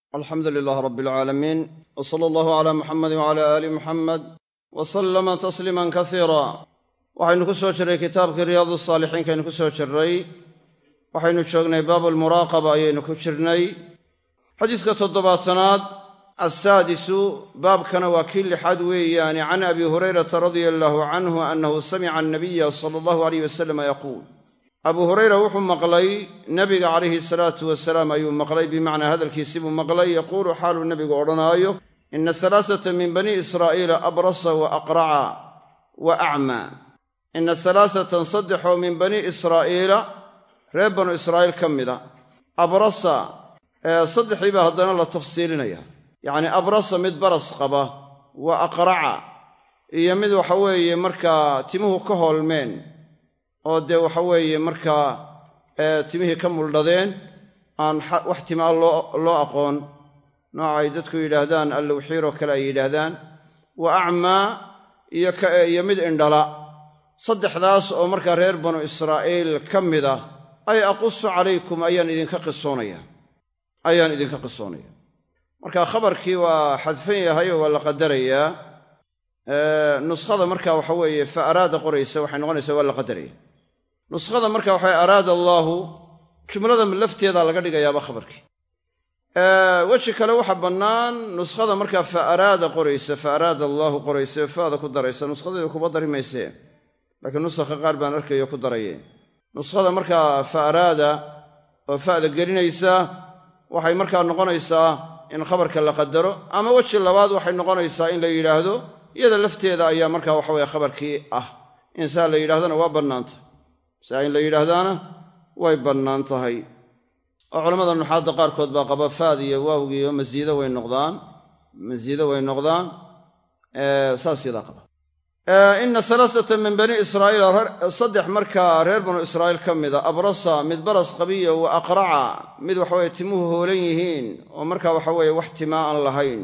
alxamdu lilaah rabi alcaalamiin w sala allahu calaa muxamedi wcala aali muxamed wa sallama tasliiman kasiira waxaynu ku soo jirray kitaabkii riyaadu saalixiinkaynu ku soo jirray waxaynu joognay baabu almuraaqaba ayaynu ku jirnay xadiiska 7aad assaadisu baabkana waa kii 6 weeyaani can abi hurayrata radia allaahu canhu annahu samica annabiya sala allahu alayh wasalama yaquul abu hurayra wuxuu maqlay nebiga calayhi salaatu wasalaam ayuu maqlay bimacnaa hadalkiisii buu maqlay yaquulu xaaluu nebigu odhanaayo ina 3 min bani israa'iila abrasa wa aqraca wa acmaa ina 3 min bani israa'iila reer banu israa'iil ka mida abrasa saddexii baa haddana la tafsiilinaya yacni abrasa mid baras qaba wa aqraca iyo mid waxa weeye markaa timuhu ka hoolmeen oo dee waxa weeye markaa timihii ka muldhadeen aan wax timaa loo aqoon noocay dadku yidhaahdaan allawxiiroo kale ay yidhaahdaan wa acmaa iyo mid indhala saddexdaas oo markaa reer banu israa'iil ka mida ay aqusu calaykum ayaan idinka qisoonaya marka khabarkii waa xadfan yahay oo waa la qadarayaa nuskhada marka waxa weeye fa araada qoraysa waxay noqonaysaa waa la qadaraya nuskhada marka waxay araada allaahu jumlada lafteeda laga dhigayaaba khabarkii weji kale waxa bannaan nuskhada markaa fa araada qoraysa fa araada allaahu qoraysa faada ku daraysa nuskhadayda kuba dari maysee laakiin nusakha qaar baan arkayo ku daraye nuskhada markaa fa araada oo fa'da gelinaysa waxay markaa noqonaysaa in khabarka la qadaro ama weji labaad waxay noqonaysaa in la yidhaahdo iyada lafteeda ayaa markaa waxaweye khabarkii ah in saa la yidhahdana waa bannaanta saa in la yidhaahdaana way bannaan tahay oo culammada nuxaadda qaarkood baa qaba faad iyo waawgii oo masiido way noqdaan saas yadaa qaba ina 3 min bani israa'iila 3 markaa reer banu israa'iil ka mida abrasa mid baras qabiya wa aqraca mid waxaweye timuhu hoolan yihiin oo markaa waxaweeye wax timaa aan lahayn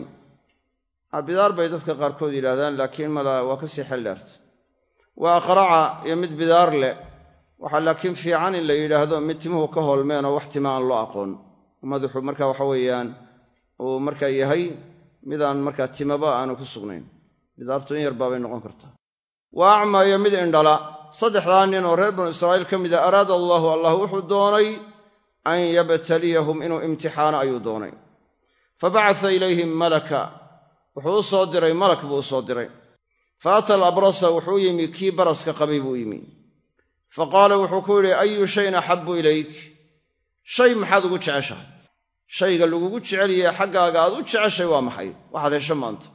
bidaar bay dadka qaarkood yidhahdaan laakiin mala waa ka sii xeldheerta wa aqraca iyo mid bidaar leh waxaa laakiin fiican in la yidhaahdo mid timuhu ka hoolmeen oo wax tima aan loo aqoon madaxu marka waxa weeyaan uu markaa yahay midaan markaa timaba aanu ku sugnayn bidaartu in yar baabay noqon kartaa wa acmaa iyo mid indhala saddexdaa nin oo reer banu israa'iil ka mida araada allaahu allah wuxuu doonay an yabtaliyahum inuu imtixaano ayuu doonay fabacatha ilayhim malaka wuxuu u soo diray malak buu u soo diray fa ata alabrasa wuxuu yimi kii baraska qabay buu yimi fa qaala wuxuu ku yidhi ayu shayin axabbu ilayk shay maxaad ugu jeceshahay shayga lagugu jecelyahe xaggaaga aad u jeceshay waa maxay waxaad hesho maanta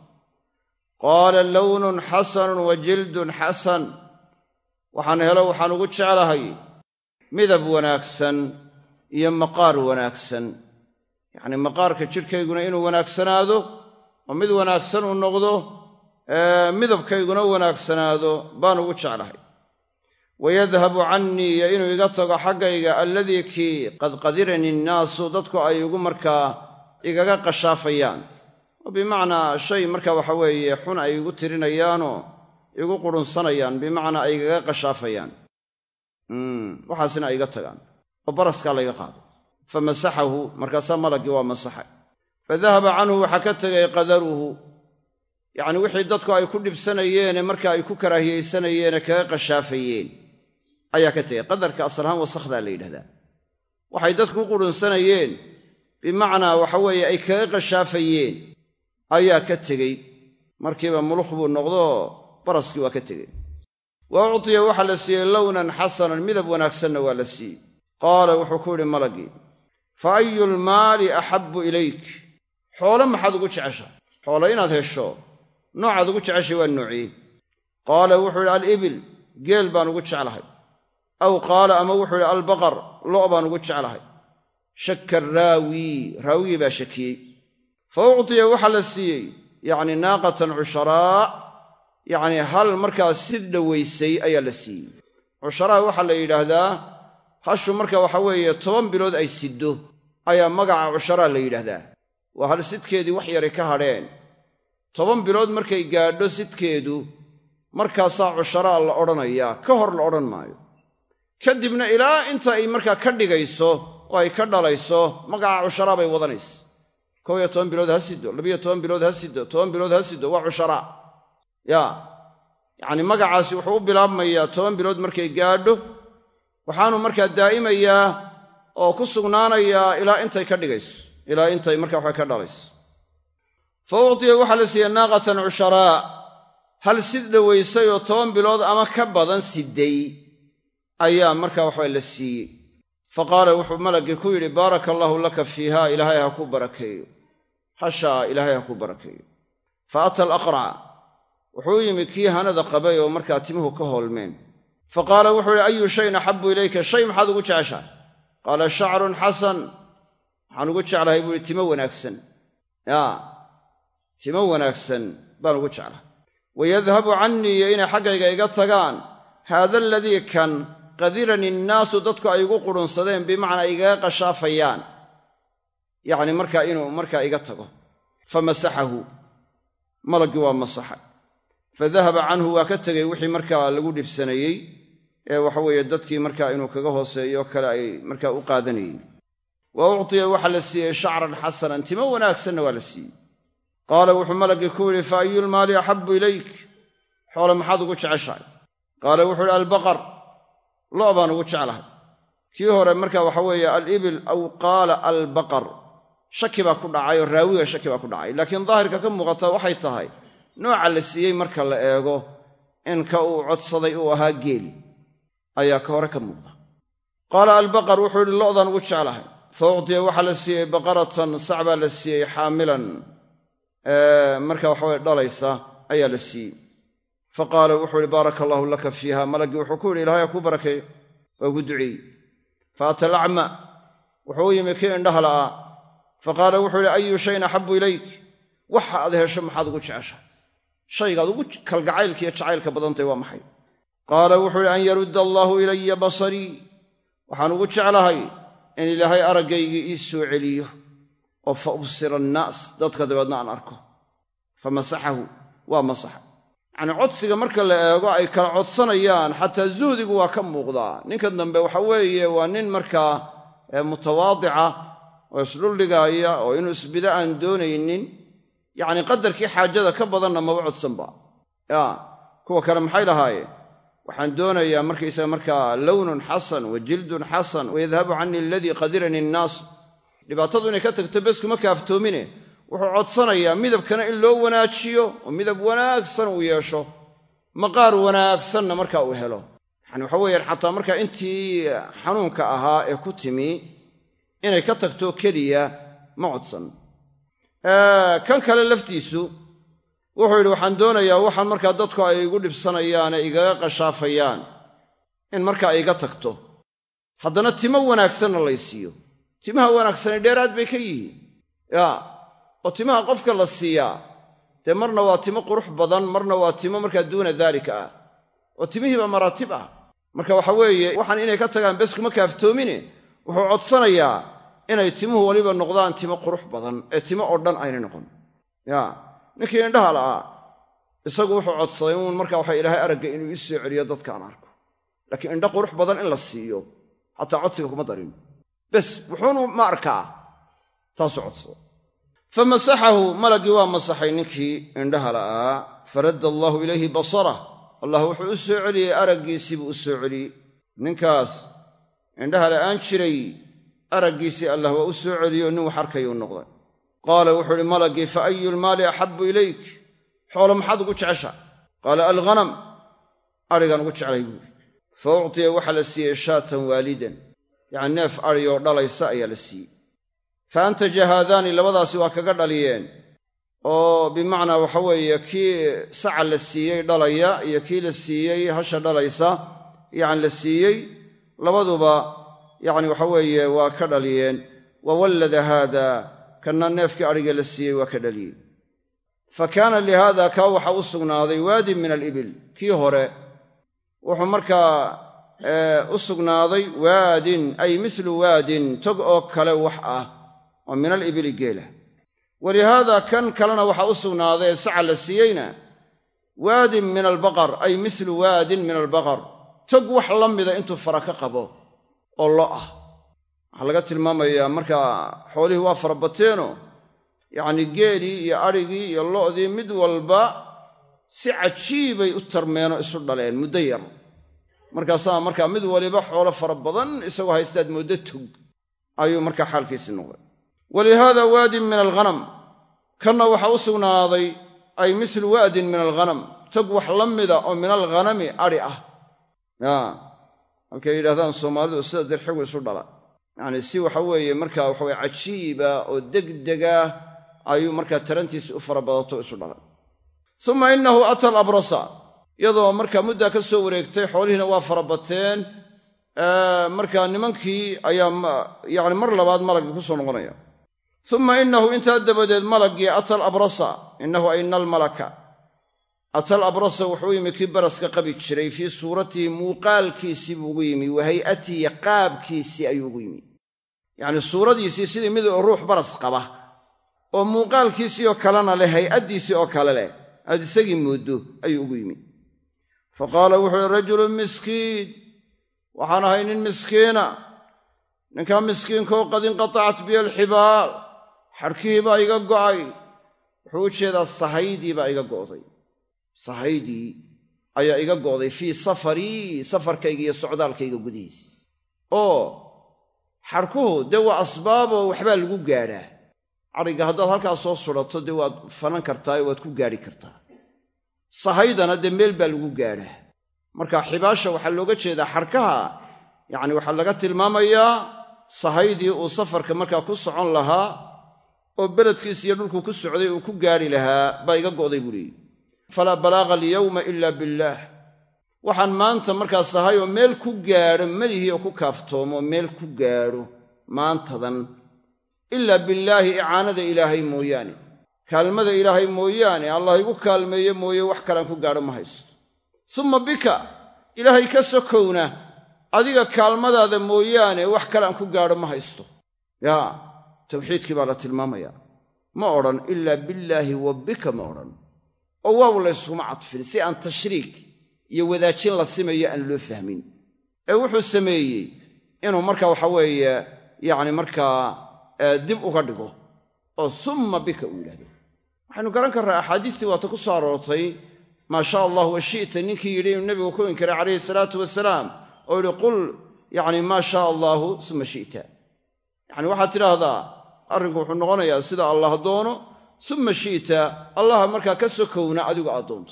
qaala lownun xasanun wa jildun xasan waxaan helo waxaan ugu jeclahay midab wanaagsan iyo maqaar wanaagsan yacnii maqaarka jidhkayguna inuu wanaagsanaado oo mid wanaagsan uu noqdo midabkayguna wanaagsanaado baan ugu jeclahay wayadhabu cannii iyo inuu iga tago xaggayga alladii kii qad qadirani nnaasu dadku ay igu markaa igaga qashaafayaan oo bimacnaa shay marka waxa weeye xun ay igu tirinayaanoo igu qurunsanayaan bimacnaa ay igaga qashaafayaan waxaasina ay iga tagaan oo baraskaa layga qaado fa masaxahu markaasaa malaggii waa masaxay fa dahaba canhu waxaa ka tegay qadaruhu yacni wixii dadku ay ku dhibsanayeene marka ay ku karaahiyaysanayeenee kaga qashaafayeen ayaa ka tegey qadarka asalahaan wasakhdaa la yidhahdaa waxay dadku u qurunsanayeen bimacnaa waxa weeye ay kaga qashaafayeen ayaa ka tegey markiiba mulukh buu noqdoo baraskii waa ka tegey wa uctiya waxaa la siiyey lownan xasanan midab wanaagsanna waa la siiyey qaala wuxuu ku yidhi malaggii fa ayu lmaali axabbu ilayk xoolo maxaad ugu jeceshahay xoolo inaad hesho noocaad ugu jeceshay waa noocii qaala wuxuu yidhi alibil geel baan ugu jeclahay aw qaala ama wuxuu yidhi albaqar lo' baan ugu jeclahay shakka raawigii baa shakiyey fa uctiya waxaa la siiyey yacni naaqatan cusharaa yacnii hal markaa si dhowaysay ayaa la siiyey cusharaa waxaa la yidhaahdaa hashu marka waxa weeye 10 bilood ay siddo ayaa magaca cusharaa la yidhaahdaa waa hal sidkeedii wax yaray ka hadheen 10 bilood markay gaadho sidkeedu markaasaa cusharaa la odhanayaa ka hor la odhan maayo kadibna ilaa inta ay markaa ka dhigayso oo ay ka dhalayso magaca cusharaa bay wadanaysa 11 bilood ha sido 12 bilood ha sido 10 bilood ha sido waa cushara yacni magacaasi wuxuu u bilaabmayaa 10 bilood markay gaadho waxaanu markaa daa'imayaa oo ku sugnaanayaa ilaa intay ka dhigayso ilaa intay markaa waxa ka dhalayso fa uctiya waxaa la siiyey naaqatan cusharaa hal sid dhowaysay oo 10 bilood ama ka badan siday ayaa markaa waxa la siiyey faqaala wuxuu malagii ku yidhi baaraka allaahu laka fiiha ilaahay ha ku barakeeyo hashaa ilaahay ha ku barakeeyo fa ata alaqrac wuxuu yimi kii hanada qabay oo markaa timuhu ka hoolmeen faqaala wuxuu yidhi ayu shayin axabbu ilayka shay maxaad ugu jeceshahay qaala shacrun xasan waxaan ugu jeclahay buu yidhi timo wanaagsan timo wanaagsan baan ugu jeclahay wayadhabu cannii iyo inay xaggayga iga tagaan haada aladii kan qadirani nnaasu dadku ay igu qudhunsadeen bimacnaa igaga qashaafayaan yacni markaa inuu markaa iga tago famasaxahu malaggii waa masaxay fadahaba canhu waa ka tegey wixii markaa lagu dhibsanayey ee waxaweeye dadkii markaa inuu kaga hooseeyo kale ay markaa u qaadanayeen wa uctiya waxaa la siiyey shacran xasanan timo wanaagsanna waa la siiyey qaala wuxuu malaggii ku yidhi fa ayulmaali axabbu ilayk xoole maxaad ugu jeceshahay qaala wuxuu yidhi albaqar lo' baan ugu jeclahay kii hore marka waxa weeye alibil aw qaala albaqar shaki baa ku dhacay oo raawiga shaki baa ku dhacay laakiin daahirka ka muuqata waxay tahay nooca la siiyey marka la eego in ka uu codsaday uu ahaa geel ayaa ka hore ka muuqda qaala albaqar wuxuu yidhi lo'daan ugu jeclahay fa uctiya waxaa la siiyey baqaratan sac baa la siiyey xaamilan marka waxaweye dhalaysa ayaa la siiyey faqaala wuxuu yidhi baaraka allaahu laka fiiha malaggii wuxuu ku yidhi ilahay ha kuu barakeeyo waa ugu duceeyey fa ata alacma wuxuu u yimi kii indhaha la'aa faqaala wuxuu yidhi ayu shayin axabbu ilayk waxa aad hesho maxaad ugu jeceshahay shaygaad ugu kalgacaylka iyo jacaylka badantay waa maxay qaala wuxuu yidhi an yarudda allaahu ilaya basarii waxaan ugu jeclahay in ilaahay araggaygii ii soo celiyo oo fa ubsira annaas dadka dabeedna aan arko fa masaxahu waa masaxa yacnii codsiga marka la eego ay kala codsanayaan xataa zuhdigu waa ka muuqdaa ninka dambe waxa weeye waa nin markaa mutawaadica oo isdhuldhigaaya oo inuu isbida aan doonaynin yacni qadarkii xaajada ka badanna maba codsanba kuwa kale maxay lahaayeen waxaan doonayaa markaysaga markaa lownun xasan wa jildun xasan wayadhabu canii aladii qadirani annaas dhibaatadu inay ka tagto bes kuma kaaftoomine wuxuu codsanayaa midabkana in loo wanaajiyo oo midab wanaagsan uu yeesho maqaar wanaagsanna markaa uu helo yani waxa weeyaan xataa markaa intii xanuunka ahaa ee ku timi inay ka tagto keliya ma codsan kan kale laftiisu wuxuu yidhi waxaan doonayaa waxaan markaa dadku ay igu dhibsanayaane igaga qashaafayaan in markaa iga tagto haddana timo wanaagsanna lay siiyo timaha wanaagsani dheeraad bay ka yihiin oo timaha qofka la siiyaa dee marna waa timo qurux badan marna waa timo markaa duuna daalika ah oo timihiiba maraatib ah marka waxa weeye waxaan inay ka tagaan bes kuma kaaftoomine wuxuu codsanayaa inay timuhu weliba noqdaan timo qurux badan ee timo oo dhan aynay noqon ninkii indhaha la'aa isagu wuxuu codsaday uun marka waxa ilaahay aragga inuu ii soo celiyo dadkaan arko laakiin indho qurux badan in la siiyo xataa codsiga kuma darin bes wuxuunu ma arkaa taasuu codsaday famasaxahu malaggii waa masaxay ninkii indhaha la'aa faradda allaahu ilayhi basarah allah wuxuu u soo celiyey araggiisiibuu u soo celiyey ninkaas indhaha la'aan jiray araggiisii allah waa u soo celiyo nin wax arkayuu noqday qaala wuxuu uhi malaggii fa ayu lmaali axabbu ilayk xoolo maxaad ugu jecesha qaala alghanam adhigaan ugu jeclay buuri fa uctiya waxaa la siiyey shaatan waalidan yacni neef adhi oo dhalaysa ayaa la siiyey fa antaja haadaani labadaasi waa kaga dhaliyeen oo bimacnaa waxa weeye kii saca la siiyey dhalaya iyo kii la siiyey hasha dhalaysa yacni la siiyey labaduba yacni waxa weeye waa ka dhaliyeen wa wallada haada kanna neefkii adhiga la siiyey waa ka dhaliyey fa kaana lihaada kaa waxa u sugnaaday waadin min alibil kii hore wuxuu markaa u sugnaaday waadin ay mislu waadin tog oo kale wax ah oo min alibili geela walihaada kan kalena waxaa u sugnaaday saca la siiyeyna waadin min albaqar ay mislu waadin min albaqar tog wax la mida intuu fara ka qabo oo lo ah waxaa laga tilmaamayaa markaa xoolihii waa farabateenoo yacni geelii iyo adhigii iyo lo'dii mid walba si cajiibay u tarmeenoo isu dhaleen muddo yar markaasaa markaa mid waliba xoolo fara badan isagoo haystaad mooddo tog ayuu markaa xaalkiisii noqday walihaada waadin min alghanam kanna waxaa u sugnaaday ay mislu waadin min alghanam tog wax la mida oo min alghanami adhi ah halkay yidhahdaan soomaalidu sida dirxigu isu dhala yacni si waxa weeye markaa waxaweye cajiiba oo degdega ayuu markaa tarantiisi u fara badato isu dhalay uma innahu ata alabrasa iyadoo markaa muddaa ka soo wareegtay xoolihiina waa fara bateen markaa nimankii ayaa yacni mar labaad malaggii ku soo noqonaya uma innahu intaa dabadeed malaggii ata alabrasa innahu ay ina almalaka ata alabrasa wuxuu yimi kii baraska qabi jiray fii suuratihi muuqaalkiisii buu ugu yimi wa hay'atihi qaabkiisii ayuu ugu yimi yacni suuradiisii sidii mid ruux baras qaba oo muuqaalkiisii oo kalena leh hay'addiisii oo kale leh aad isagii mooddo ayuu ugu yimi fa qaala wuxuu uhi rajulun miskiin waxaan ahay nin miskiina ninkaa miskiinkaoo qad inqatacat biya alxibaal xadhkihii baa iga go'ay wuxuu u jeedaa sahaydii baa iga go'day sahaydii ayaa iga go'day fii safarii safarkayga iyo socdaalkayga gudihiisa oo xadhkuhu dee waa asbaaboo waxbaa lagu gaadhaa cadhiga haddaad halkaas soo sudhato dee waad fanan kartaa oo waad ku gaadhi kartaa sahaydana dee meel baa lagu gaadhaa marka xibaasha waxaa looga jeedaa xadhkaha yacni waxaa laga tilmaamayaa sahaydii uu safarka markaa ku socon lahaa oo beledkiis iyo dhulku ku socday uu ku gaadhi lahaa baa iga go'day buu leeyihi falaa balaaga alyawma ila billaah waxaan maanta markaa sahay oo meel ku gaadho madihii oo ku kaaftoomo meel ku gaadho maantadan ilaa billaahi icaanada ilaahay mooyaane kaalmada ilaahay mooyaane allah igu kaalmeeye mooye wax kalaan ku gaadho ma haysto summa bika ilaahay ka sokowna adiga kaalmadaada mooyaane wax kalaan ku gaadho ma haysto yaa tawxiidkii baa la tilmaamayaa ma odhan ilaa billaahi wa bika ma odhan oo waaw layskuma cadfin si aan tashriik iyo wadaajin la simayo aan loo fahmin ee wuxuu sameeyey inuu markaa waxa weeye yacni markaa dib uga dhigo oo summa bika uu yidhahdo waxaynu garan karraa axaadiistii waata ku soo aroortay maa shaa allah wa shi'ta ninkii yidhi inuu nebigu ku inkiray calayhi salaatu wasalaam oo yidhi qul yacni maa shaa allaahu summa shi'ta yacni waxaad tidhaahdaa arrinku wuxuu noqonayaa sida allah doono summa shi'ta allaha markaa ka sokowna adigu aad doonto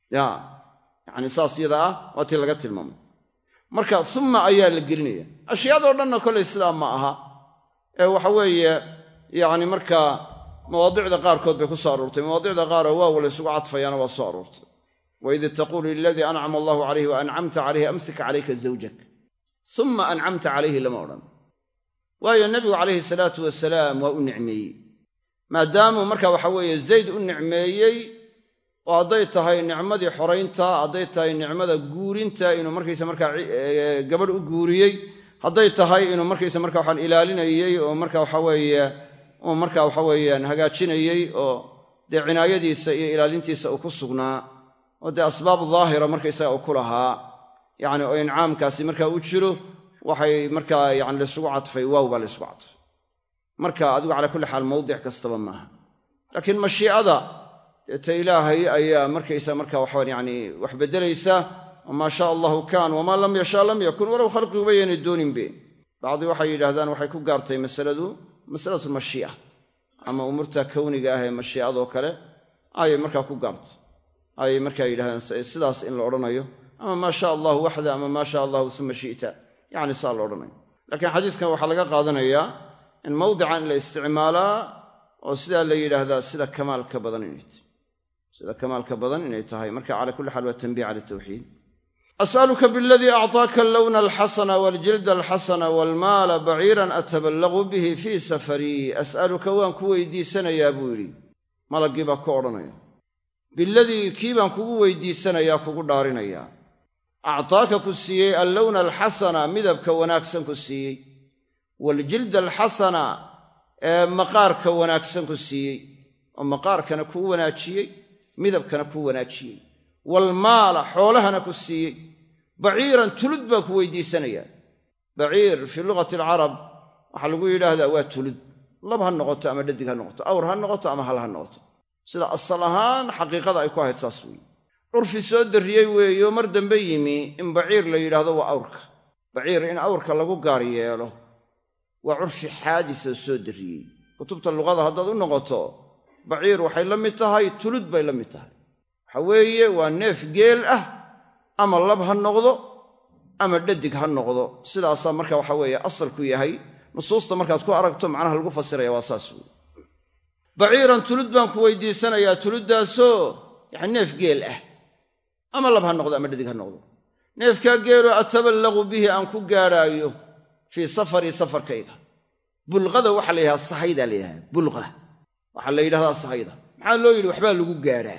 yacni saas yada ah waa tii laga tilmaamay marka summa ayaa la gelinaya ashyaadoo dhanna kollay sidaa ma aha ee waxa weeye yacni markaa mawaadicda qaarkood bay ku soo aroortay mawaadicda qaaroo waaw la isugu cadfayaana waa soo aroortay waid taquulu liladii ancama allahu calayhi wa ancamta calayhi amsik calayka zawjak summa ancamta calayhi lama odhan waayo nebigu calayhi salaatu wasalaam waa u nicmeeyey maadaamuu marka waxa weeye zayd u nicmeeyey oo hadday tahay nicmadii xoraynta hadday tahay nicmada guurinta inuu markaysa markaa gabadh u guuriyey hadday tahay inuu markaysa marka waxaan ilaalinayey oo marka waxaweeye uu marka waxaweeyaan hagaajinayey oo dee cinaayadiisa iyo ilaalintiisa uu ku sugnaa oo dee asbaab daahira markaysaga uu ku lahaa yacni oo incaamkaasi markaa u jiro waxay markaa yacni laysugu cadfay waaw baa laysugu cadfay marka adigu calaa kulli xaal mawdic kastaba maaha laakiin mashiicada deeta ilaahay ayaa markaysa marka waxaan yacni wax beddelaysa wamaa shaa allahu kaan wamaa lam yashaa lam yakun walow khalqiguba yaynay dooninbe bacdi waxay yidhaahdaan waxay ku gaartay masalatu mashii'a ama umuurta kowniga ah ee mashiicadoo kale ayay markaa ku gaartay ayay markaa yidhahdaan sidaas in la odhanayo ama maa shaa allahu waxda ama maa shaa allahu suma shi'ta yacni saa la odhanayo laakiin xadiiskan waxaa laga qaadanayaa in mawdican in la isticmaalaa oo sidaa la yidhaahdaa sida kamaalka badan inay tahay marka calaa kulli xaal waa tanbiih cala tawxiid as'aluka bialadii acطaaka allawna alxasana waaljilda alxasana waalmaala baciiran ataballaqu bihi fii safarii as'aluka waan ku weydiisanayaa buu yidhi malaggii baa ku odhanaya biladii kii baan kugu weydiisanayaa kugu dhaarinayaa actaaka ku siiyey allawna alxasana midabka wanaagsan ku siiyey waaljilda alxasana ee maqaarka wanaagsan ku siiyey oo maqaarkana kuu wanaajiyey midabkana kuu wanaajiyey waalmaala xoolahana ku siiyey baciiran tulud baa ku weydiisanayaa baciir fii lugati alcarab waxaa lagu yidhaahdaa waa tulud lab ha noqoto ama dhadig ha noqoto awr ha noqoto ama hal ha noqoto sida asal ahaan xaqiiqada ay ku ahayd saas weeye curfi soo darriyey weeyo mar dambe yimi in baciir la yidhaahdo waa awrka baciir in awrka lagu gaar yeelo waa curfi xaadisa soo darriyey kutubta luqada haddaad u noqoto baciir waxay la mid tahay tulud bay la mid tahay waxa weeye waa neef geel ah ama lab ha noqdo ama dhadig ha noqdo sidaasaa marka waxa weeye asalku yahay nusuusta markaad ku aragto macnaha lagu fasiraya waa saas weeye baciiran tulud baan ku weydiisanayaa tuluddaasoo yani neef geel ah ama lab ha noqdo ama dhadig ha noqdo neefkaa geeloo ataballaqu bihi aan ku gaadhaayo fii safarii safarkayga bulqada waxaa la yidhahdaa sahaydaa la yidhahdaa bulqa waxaa la yidhahdaa sahayda maxaa loo yidhi waxbaa lagu gaadhaa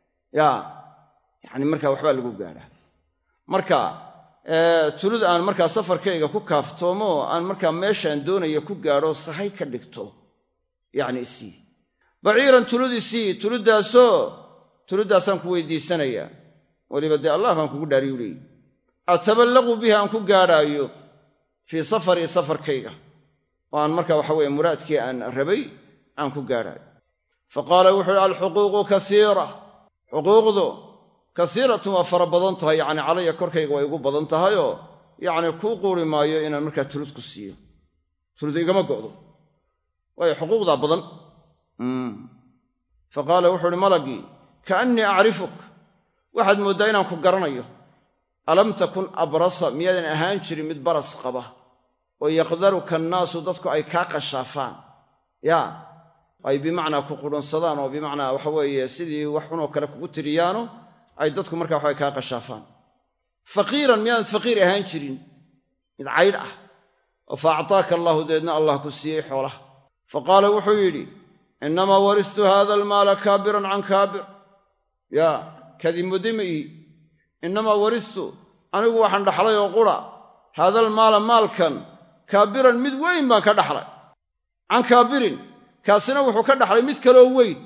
yani markaa waxbaa lagu gaadhaa marka tulud aan markaa safarkayga ku kaaftoomo aan markaa meeshaan doonayo ku gaadho sahay ka dhigto yacni isii baciiran tulud isii tuluddaasaan ku weydiisanayaa weliba dee allah baan kugu dhaariyu leeyi ataballaqu bihi aan ku gaadhaayo fii safarii safarkayga oo aan markaa waxa weeye muraadkii aan rabay aan ku gaadhaayo fa qaala wuxu uhi alxuquuqu kasiira xuquuqdu kasiiratun waa fara badan tahay yacni calaya korkayga waa igu badan tahayoo yacni kuu quuri maayo inaan markaa tulud ku siiyo tulud igama go'do waayo xuquuqdaa badan fa qaala wuxuu uhi malagii kaannii acrifuk waxaad mooddaa inaan ku garanayo alam takun abrasa miyaadan ahaan jirin mid baras qaba oo yaqdaruka annaasu dadku ay kaa qashaafaan ay bimacnaa ku qudhansadaan oo bimacnaa waxa weeye sidii wax xunoo kale kugu tiriyaano ay dadku markaa waxay kaa qashaafaan faqiiran miyaanad faqiir ahaan jirin mid caydh ah oo fa actaaka allaahu deedna allah ku siiyey xoolaha fa qaala wuxuu yidhi innamaa waristu haada almaala kaabiran can kaabir kadimudima ihi innamaa waristu anigu waxaan dhaxlay oo qura haadalmaala maalkan kaabiran mid weyn baan ka dhaxlay can kaabirin kaasina wuxuu ka dhaxlay mid kaloo weyn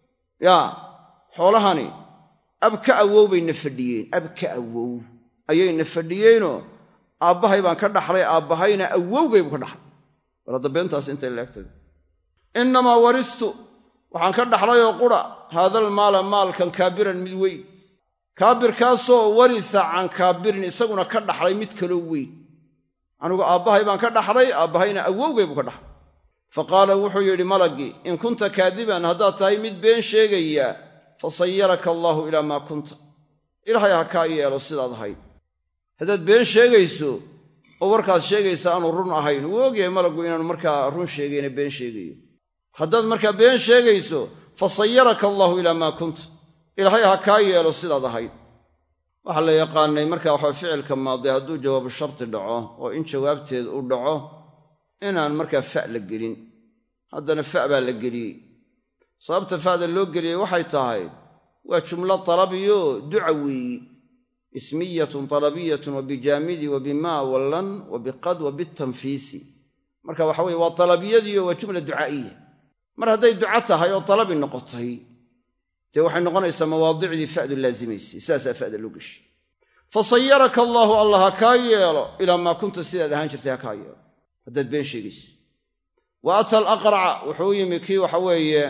xoolahani ab ka awow bay na fadhiyeen ab ka awow ayay na fadhiyeenoo aabbahay baan ka dhaxlay aabbahayna awowgaybu ka dhaxlay bal hadda beentaas intay leegtay innamaa waristu waxaan ka dhaxlay oo qura haadalmaala maalkan kaabiran mid weyn kaabirkaasoo warisa can kaabirin isaguna ka dhaxlay mid kaloo weyn anigu aabbahay baan ka dhaxlay aabbahayna awowgaybu ka dhaxlay fa qaala wuxuu yidhi malaggii in kunta kaadiban haddaad tahay mid been sheegaya fasayaraka allaahu ilaa maa kunta ilaahay ha kaa yeelo sidaad ahayd haddaad been sheegayso oo warkaad sheegaysa aanu run ahayn wuu ogyahay malaggu inaanu markaa run sheegayna been sheegayo haddaad markaa been sheegayso fasayaraka allaahu ilaa maa kunta ilaahay ha kaa yeelo sidaad ahayd waxaa la yaqaanay markaa waxa ficilka maadi hadduu jawaabu sharti dhaco oo in jawaabteed u dhaco inaan markaa fa la gelin haddana fa baa la geliyey sababta fa'da loo geliyey waxay tahay waa jumlo talabiyo duca weeyi ismiyatun talabiyatun wa bijaamidi wa bimaa wallan wa biqad wa bitanfiisi marka waxa weye waa talabiyadiyo waa jumla ducaa'iya mar hadday duca tahay oo talabi noqotay dee waxay noqonaysaa mawaadicdii fa'du laasimaysay sidaasaa fa'da loo geshay fasayaraka allaahu allah ha kaa yeelo ilaa maa kunta sidaad ahaan jirtay ha kaa yeelo haddaad been sheegayso wa ata alaqraca wuxuu u yimi kii waxa weeye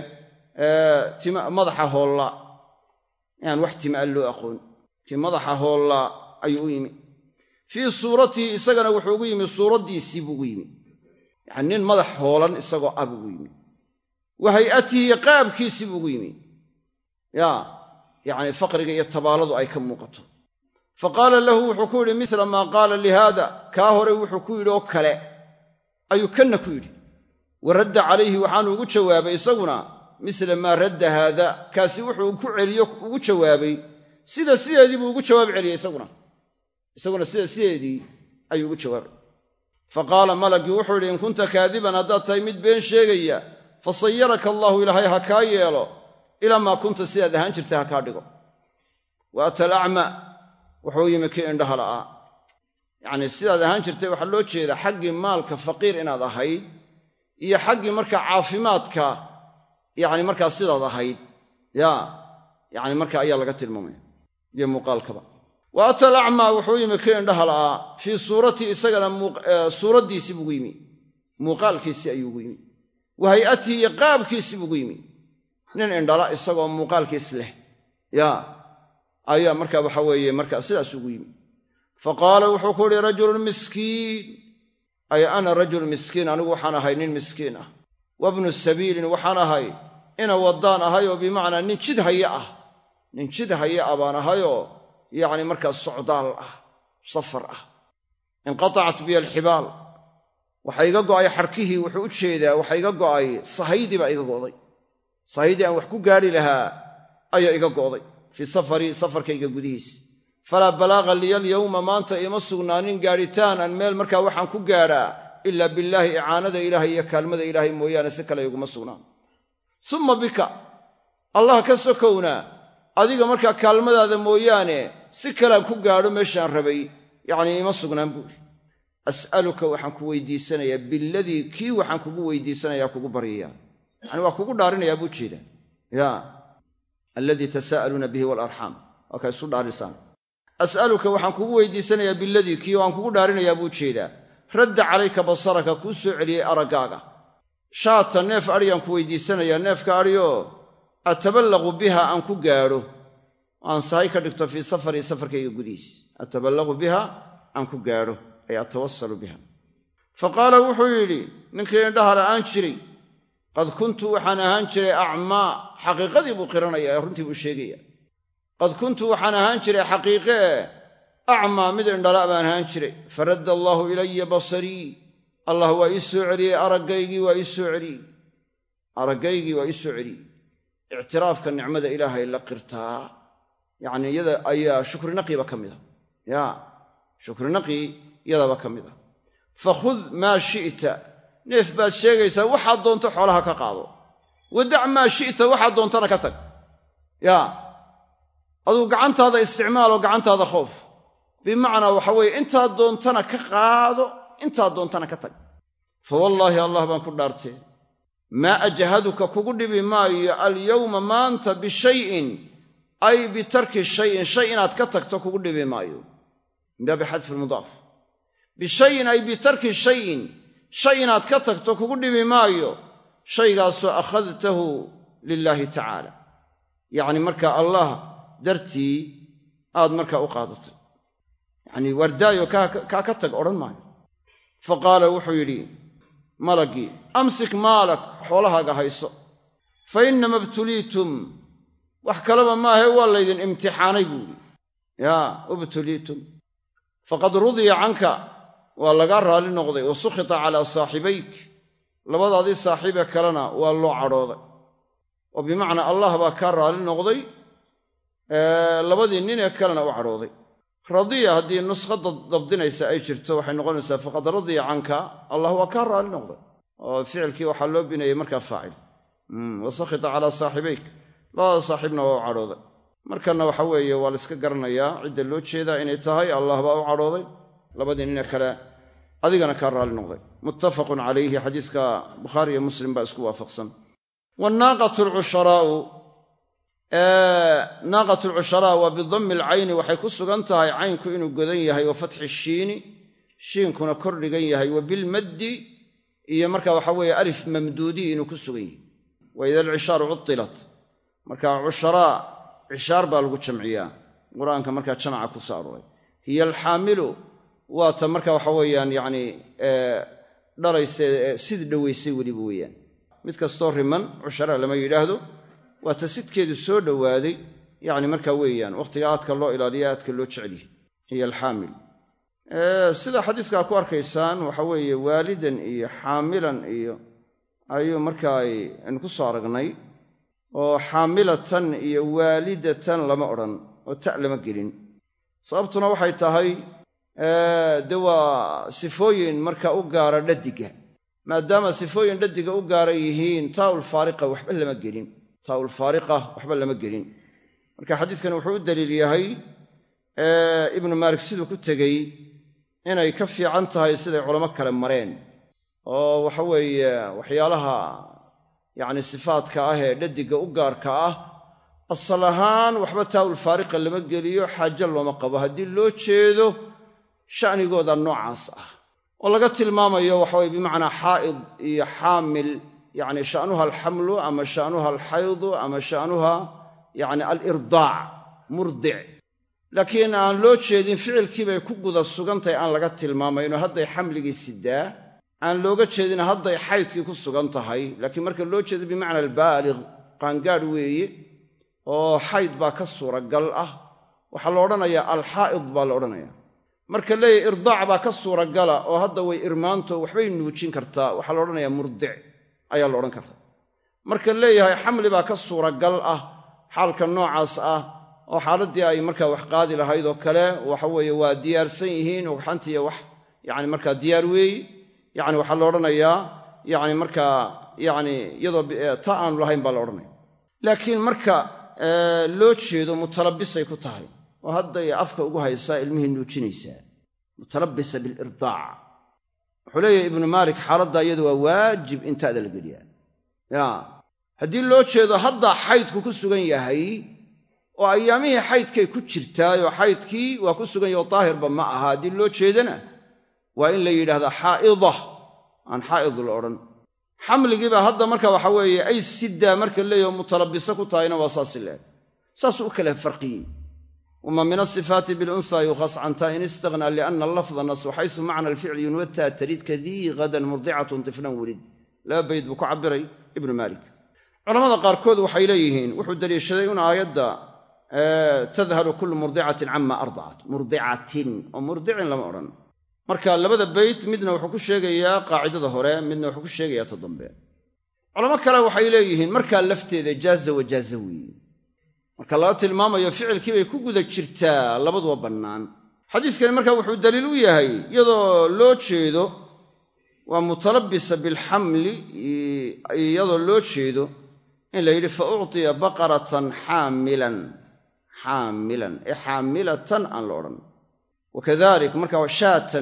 madaxa hoolla inaan wax timaa loo aqoon kii madaxa hoolla ayuu u yimi fii suuratihi isagana wuxuu ugu yimi suuraddiisii buu ugu yimi yacani nin madax hoolan isagoo ah buu ugu yimi wa hay'atihi qaabkiisii buu ugu yimi yacni faqriga iyo tabaaladu ay ka muuqato fa qaala lahu wuxuu ku yidhi misla maa qaala lihaada kaa hore wuxuu ku yidhi oo kale ayuu kanna ku yidhi wa radda calayhi waxaanu ugu jawaabay isaguna misla maa radda haada kaasi wuxuu ku celiyo ugu jawaabay sideedii buu ugu jawaab celiyey isaguna sideedii ayuu ugu jawaabay fa qaala malagii wuxuu yidhi in kunta kaadiban haddaad tahay mid been sheegaya fasayaraka allaahu ilaahay ha kaa yeelo ilaa maa kunta sidaad ahaan jirtay ha kaa dhigo wa ata alacma wuxuu yimi kii indhaha la'aa yacnii sidaad ahaan jirtay waxaa loo jeedaa xaggii maalka faqiir inaad ahayd iyo xaggii markaa caafimaadka yacni markaa sidaad ahayd yacni marka ayaa laga tilmaamaya iyo muuqaalkaba wa ata alacmaa wuxuu yimi kii indhaha la'aa fii suuratii isagana suuraddiisii buugu yimi muuqaalkiisii ayuu ugu yimi wa hay'atihi iyo qaabkiisii buugu yimi nin indhala isagoo muuqaalkiis leh ayaa markaa waxa weeye markaa sidaas ugu yimi faqaala wuxuu ku yidhi rajulun miskiin ay ana rajul miskiin anigu waxaan ahay nin miskiin ah wabnu sabiilin waxaan ahay ina waddaan ahay oo bimacnaa nin jid haya ah baan ahayoo yacni markaa socdaal ah safar ah inqatacat biya alxibaal waxa iga go'ay xadhkihii wuxuu u jeedaa waxa iga go'ay sahaydii baa iga go'day sahaydii aan wax ku gaadhi lahaa ayaa iga go'day fii safarkayga gudihiis falaa balaaqa liya alyawma maanta iima sugnaanin gaadhitaan aan meel markaa waxaan ku gaadhaa ilaa billaahi icaanada ilaahay iyo kaalmada ilaahay mooyaane si kale iguma sugnaan summa bika allah ka sokowna adiga markaa kaalmadaada mooyaane si kalean ku gaadho meeshaan rabay yacnii iima sugnaan buuri as'aluka waxaan ku weydiisanayaa biladii kii waxaan kugu weydiisanayaa kugu baryayaa yani waa kugu dhaarinayaa buu jeedaa alladii tasaa'aluuna bihi waalarxaam waa kaa isu dhaarisaan as'aluka waxaan kugu weydiisanayaa biladii kii waan kugu dhaarinayaa buu jeedaa radda calayka basaraka kuu soo celiyey araggaaga shaata neef adhiyaan ku weydiisanayaa neefka adhiyoo ataballaqu biha aan ku gaadho aan sahay ka dhigto fii safarkayga gudihiis ataballaqu biha aan ku gaadho ay atawasalu biha fa qaala wuxuu yidhi ninkii indhaha la'aan jiray qad kuntu waxaan ahaan jiray acmaa xaqiiqadii buu qiranaya ee runtii buu sheegaya qad kuntu waxaan ahaan jiray xaqiiqe acmaa mid indhala baan ahaan jiray faradda allaahu ilaya basarii allah waa ii soo celiyey araggaygii waa ii soo celiyey ictiraafka nicmada ilaahay la qirtaa yacnii iyada ayaa shukrinaqii ka mid a shukrinaqii iyadaba ka mid ah fakhud maa shi'ta neef baad sheegaysaa waxaad doonto xoolaha ka qaado wadac maa shi'ta waxaad doontana ka tag aduu gacantaada isticmaaloo gacantaada khoof bimacnaa waxa weeye intaad doontana ka qaado intaad doontana ka tag fa wallaahi allah baan ku dhaartee maa ajhaduka kugu dhibi maayo alyawma maanta bishayin ay bitarki shayin shay inaad ka tagto kugu dhibi maayo min baabi xadfi lmudaaf bishayin ay bitarki shayin shay inaad ka tagto kugu dhibi maayo shaygaasoo akhadtahu lilaahi tacaala yacni markaa allah dartii aad markaa u qaadatay yacnii wardaayo kaa ka tag odhan maayo fa qaala wuxuu yidhi malaggii amsik maalak xoolahaaga hayso fa innama ibtuliitum wax kaleba maahe waa laydin imtixaanay buuhi ubtuliitum faqad rudiya canka waa lagaa raalli noqday wa sukhita calaa saaxibayk labadaadii saaxiibee kalena waa loo cadhooday oo bimacnaa allah baa kaa raalli noqday labadii nin ee kalena u cadhooday radiya haddii nuskhada dabdinaysa ay jirto waxay noqonaysaa faqad radiya canka allah waa kaa raalli noqday oo ficilkii waxaa loo binayay markaa faacil wa sakhita calaa saaxibayk labada saaxiibna waa u cadhooday markanna waxa weeye waa la iska garanayaa cidda loo jeedaa inay tahay allah baa u cadhooday labadii nine kale adigana kaa raalli noqday muttafaqun calayhi xadiiska bukhaari iyo muslim baa isku waafaqsan wanaaqatu alcusharaa'u naaqatu alcusharaa waa bidammi alcayni waxay ku sugan tahay caynku inuu godan yahay wa fatxi shiini shiinkuna kor dhigan yahay wa bilmaddi iyo marka waxa weeye alif mamduudi inuu ku sugan yahay wa ida alcishaaru cutilat marka cusharaa cishaar baa lagu jamciyaa qur-aanka markaa jamaca ku soo arooray hiya alxaamilu waa ta marka waxa weeyaan yacni dhalayse sid dhowaysay weliba weeyaan mid kastoo riman cusharaa lama yidhaahdo waa ta sidkeedu soo dhowaaday yacni markaa weeyaan wakhtiga aadka loo ilaaliya aadka loo jecelyahay hiya alxaamil sida xadiiskaa ku arkaysaan waxa weeye waalidan iyo xaamilan iyo ayuu markaa aynu ku soo aragnay oo xaamilatan iyo waalidatan lama odhan oo ta' lama gelin sababtuna waxay tahay dee waa sifooyin marka u gaara dhadiga maadaama sifooyin dhadiga u gaara yihiin taa'ulfaariqa waxba lama gelin taa'ulfaariqa waxba lama gelin marka xadiiskani wuxuu u daliil yahay ibnu maalik siduu ku tegey inay ka fiican tahay siday culamo kale mareen oo waxa weeye waxyaalaha yacni sifaadka ah ee dhadiga u gaarka ah asal ahaan waxba taa'ulfaariqa lama geliyo xaajo looma qabo haddii loo jeedo sha'nigooda noocaas ah oo laga tilmaamayo waxaweye bimacnaa xaa'id iyo xaamil yacni sha'nuha alxamlu ama sha'nuha alxaydu ama sha'nuha yacni alirdac murdic laakiin aan loo jeedin ficilkii bay ku guda sugantahay aan laga tilmaamayno hadday xamligii sidaa aan looga jeedin hadday xaydkii ku sugan tahay laakiin marka loo jeedo bimacna albaaligh qaangaadh weeye oo xayd baa ka suuragal ah waxaa la odhanayaa alxaa'id baa la odhanayaa marka leeyahy irdaac baa ka suuragala oo hadda way irmaanto waxbay nuujin kartaa waxaa la odhanayaa murdic ayaa la odhan kartaa marka leeyahay xamli baa ka suuragal ah xaalka noocaas ah oo xaaladdii ay markaa wax qaadi lahayd oo kale waxa weeye waa diyaarsan yihiin oo xantiiya wax yacni markaa diyaar weeye yacni waxaa la odhanayaa yacni markaa yacni iyadoo ta aanu lahayn baa la odhanaya laakiin marka loo jeedo mutalabbisay ku tahay oo hadday afka ugu haysaa ilmihii nuujinaysaa mutalabbisa bilirdaac wuxuu leeyahay ibnu maalik xaaladda iyadu waa waajib in ta'da la geliyaa ya haddii loo jeedo haddaa xaydku ku sugan yahay oo ayaamihii xaydkay ku jirtaayoo xaydkii waa ku sugan yahay oo daahirba ma aha haddii loo jeedana waa in la yidhahdaa xaa'ida aan xaa'id la odhan xamligiibaa hadda marka waxa weeye ay siddaa marka leeyaho mutalabbiso ku tahayna waa saasi leeg saasuu u kala farqiyey wama min asifaati bilunhaa yukhas canta in istaghnaa lianna lafda nas waxaysu macna alficli yunwataa tarid kadii gadan murdicatun tiflan welid laba bayd buu ku cabbiray ibnu maalik culamada qaarkood waxay leeyihiin wuxuu daliishaday in aayadda tadharu kullu murdicatin cama ardacat murdicatin oo murdicin lama odhan marka labada bayt midna wuxuu ku sheegayaa qaacidada hore midna wuxuu ku sheegayaa ta dambe culamo kale waxay leeyihiin markaa lafteeda jaaza wajaaza weeye marka laga tilmaamayo ficilkii bay ku guda jirtaa labaduba bannaan xadiiskani marka wuxuu daliil u yahay iyadoo loo jeedo waa mutalabbisa bilxamli iyadoo loo jeedo in la yidhi fa uctiya baqaratan xaamilan ee xaamilatan aan la odhan wakadalik marka shaatan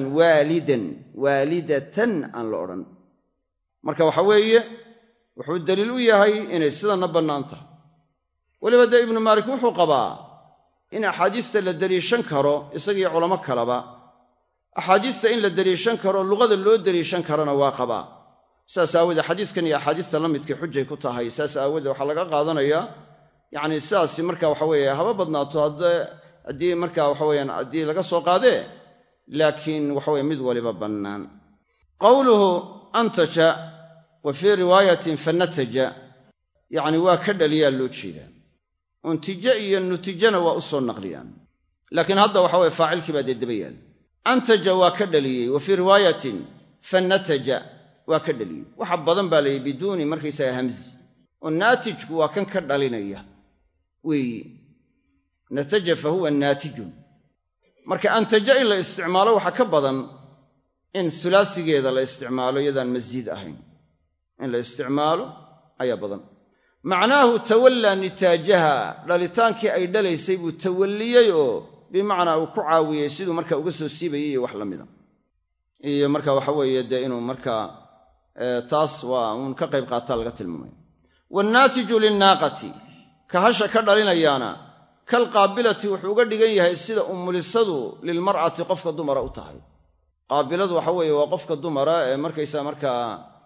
waalidatan aan la odhan marka waxa weeye wuxuu daliil u yahay inay sidanna bannaan tahay weliba dee ibnu maalik wuxuu qabaa in axaadiista la deliishan karo isagiiyo culamo kaleba axaadiista in la deliishan karo luqada loo deliishan karana waa qabaa saas aawoodee xadiiskan iyo axaadiista la midkii xujay ku tahay saas aawoodee waxaa laga qaadanayaa yacni sidaasi marka waxa weeye haba badnaato haddii marka waxa weyaan haddii laga soo qaadee laakiin waxaweye mid waliba bannaan qowluhu antaja wa fii riwaayatin fanataja yacni waa ka dhaliyaa loo jeedaa untije iyo nutijana waa u soo naqliyaan laakiin hadda waxa weye faacilkii baa dee daba yaal antaja waa ka dhaliyey wa fii riwaayatin fanataja waa ka dhaliyey waxa badan baa layidhi biduuni markaysaga hamzi oo naatijku waa kan ka dhalinaya weeye nataja fa huwa naatijun marka antaja in la isticmaalo waxaa ka badan in hulaasigeeda la isticmaalo iyadaan masiid ahayn in la isticmaalo ayaa badan macnaahu tawallaa nitaajaha dhalitaankii ay dhalaysay buu tawalliyey oo bimacnaa uu ku caawiyey siduu marka uga soo siibayay iyo wax la mida iyo marka waxa weeye dee inuu markaa taas waa uun ka qayb qaataa laga tilmaamay waannaatiju linnaaqati ka hasha ka dhalinayaana kalqaabilati wuxuu uga dhigan yahay sida umulisadu lilmar'ati qofka dumara u tahay qaabiladu waxa weeye waa qofka dumara ee markaysaa markaa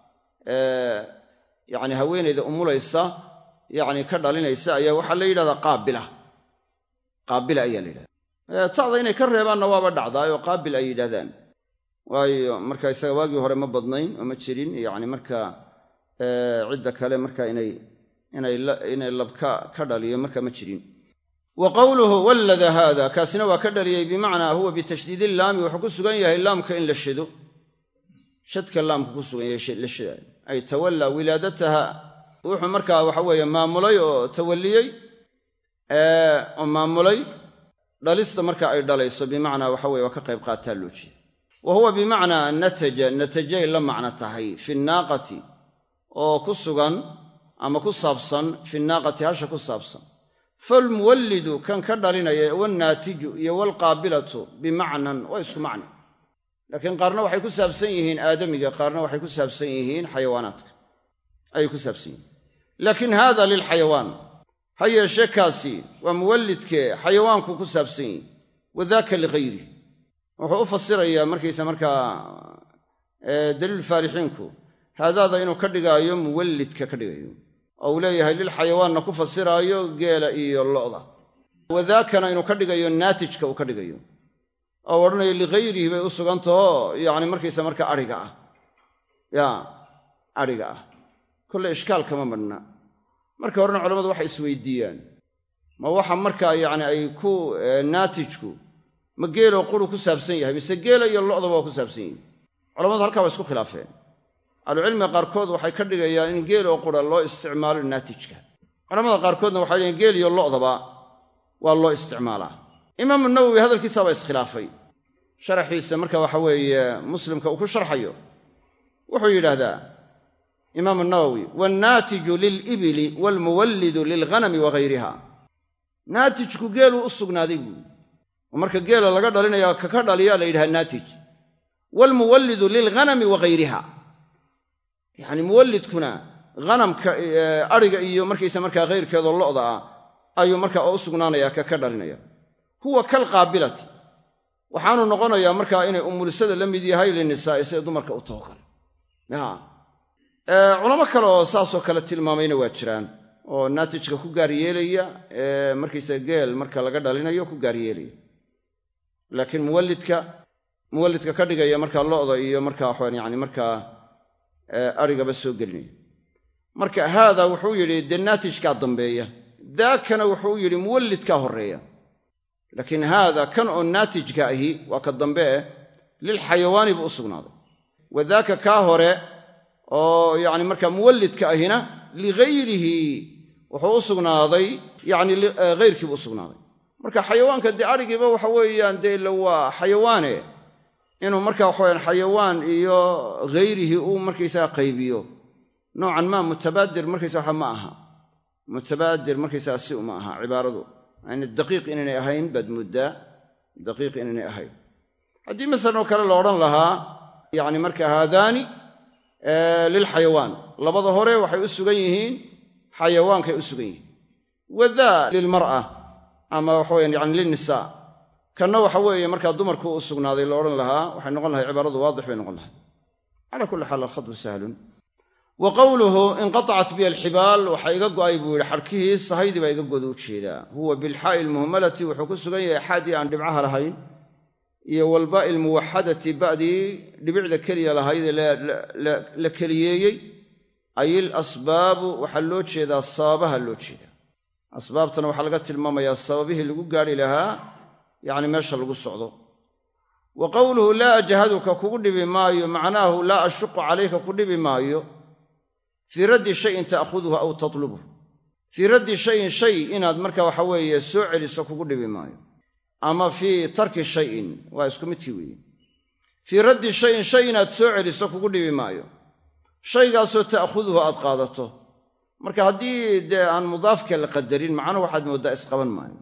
yacni haweenayda umulaysa yacni ka dhalinaysa ayaa waxaa la yidhahdaa qaabila ayaa la yidhahdaa ta'da inay ka reebaanna waaba dhacdaa oo qaabil ay yidhahdaan waayo marka isaga waagii hore ma badnayn oo ma jirin yacni marka cidda kale marka inay labka ka dhaliyo marka ma jirin wa qowluhu wallada haada kaasina waa ka dhaliyey bimacnaa huwa bitashdiidi illaami wuxuu ku sugan yahay laamka in la shado shadka laamka ku sugan yahay la shadaayo ay tawallaa wilaadataha wuxuu markaa waxa weeye maamulay oo tawalliyey oo maamulay dhalista marka ay dhalayso bimacnaa waxa weye waa ka qayb qaataa loo jeeda wa huwa bimacnaa natajay la macno tahay fi nnaaqati oo ku sugan ama ku saabsan fi nnaaqati hasha ku saabsan falmuwallidu kan ka dhalinaya wannaatiju iyo walqaabilatu bimacnan waa isku macno laakiin qaarna waxay ku saabsan yihiin aadamiga qaarna waxay ku saabsan yihiin xayawaanaadka ayay ku saabsan yihiin laakiin haada lilxayawaan ha yeeshee kaasi waa muwallidkee xayawaanku ku saabsan yihin wadaaka ligayri wuxuu u fasirayaa markaysa markaa daliil faalixiinku haadaada inuu ka dhigaayo muwallidka ka dhigayo oo uu leeyahay lilxayawaanna ku fasiraayo geela iyo lo'da wadaakana inuu ka dhigayo naatijka uu ka dhigayo oo odhanayo ligayrihi bay u sugantaho yacni markaysa marka adhiga ah adhiga ah kolle ishkaal kama madhna marka horena culammadu waxay isweydiiyaan ma waxa markaa yacni ay ku naatijku ma geeloo quru ku saabsan yahay mise geela iyo lo'daba waa ku saabsan yihin culammadu halkaa waa isku khilaafeen ahlucilmiga qaarkood waxay ka dhigayaan in geeloo qura loo isticmaalo naatijka culamada qaarkoodna waxay leeyiin geel iyo lo'daba waa loo isticmaalaa imaamu nawowi hadalkiisaaba iskhilaafay sharaxiisa marka waxa weeye muslimka uu ku sharxayo wuxuu yidhaahdaa imaamu nawowi waannaatiju lilibili waalmuwallidu lilghanami wagayriha naatijku geeluu u sugnaaday buuri oo marka geela laga dhalinaya kaka dhaliyaa la yidhaha naatij waalmuwallidu lilghanami wagayriha yacni muwallidkuna ghanamka adhiga iyo markaysa markaa hayrkeedoo lo'da ah ayuu markaa u sugnaanayaa kaka dhalinaya huwa kalqaabilati waxaanu noqonayaa markaa inay umulisada la mid yahay linisaa'i siday dumarka u taho kale culamo kale oo saasoo kale tilmaamayna waa jiraan oo naatijka ku gaar yeelaya markaysa geel marka laga dhalinayo ku gaar yeelaya laakiin muwallidka ka dhigaya markaa lo'da iyo markaa waxaan yani markaa adhigaba soo gelinaya marka haada wuxuu yidhi dee naatijkaa dambeeya daakana wuxuu yidhi muwallidkaa horreeya laakiin haada kan oo naatijka ahi waa ka dambe lilxayawaani buu u sugnaaday wadaaka kaa hore oo yacni markaa muwallidka ahina ligayrihi wuxuu u sugnaaday yacni hayrkii buu u sugnaaday marka xayawaanka dee adhigiiba waxa weeyaan dee waa xayawaane inuu markaa waxaweyaan xayawaan iyo hayrihi uu markaysaga qaybiyo noocan maa mutabaadir markaysa waxa ma aha mutabaadir markaysaga si uma aha cibaaradu yani daqiiq inaynay ahayn baad muddaa daqiiq inaynay ahayn haddii masalan oo kale la odhan lahaa yacni marka haadaani lilxayawaan labada hore waxay u sugan yihiin xayawaankay u sugan yihiin wadaa lilmar'a ama waxaweyan yani lilnisaa kanna waxa weeye markaa dumarku u sugnaaday la odhan lahaa waxay noqon lahay cibaaradu waadix bay noqon lahay calaa kulli xaal alkhadbu sahlun wa qowluhu inqatacat biya alxibaal waxaa iga go'ay buu yidhi xadhkihii sahaydii baa iga goda u jeedaa huwa bilxaa'i almuhmalati wuxuu ku sugan yahay xaadii aan dhibcaha lahayn iyo walbaa'i almuwaxadati ba'dii dhibicda keliya lahaydee la keliyeeyey ay ilasbaabu waxaa loo jeedaa sababaha loo jeedaa asbaabtana waxaa laga tilmaamayaa sababihii lagu gaadhi lahaa yacni meesha lagu socdo wa qowluhu laa ajhaduka kugu dhibi maayo macnaahu laa ashuqu calayka ku dhibi maayo fii raddi shayin ta'khuduhu aw tatlubuh fii raddi shayin shay inaad marka waxa weeye soo celiso kugu dhibi maayo ama fii tarki shayin waa isku midkii weeye fii raddi shayin shay inaad soo celiso kugu dhibi maayo shaygaasoo ta'khuduhu aad qaadato marka haddii dee aan mudaafka la qadarin macno waxaad mooddaa isqaban maayo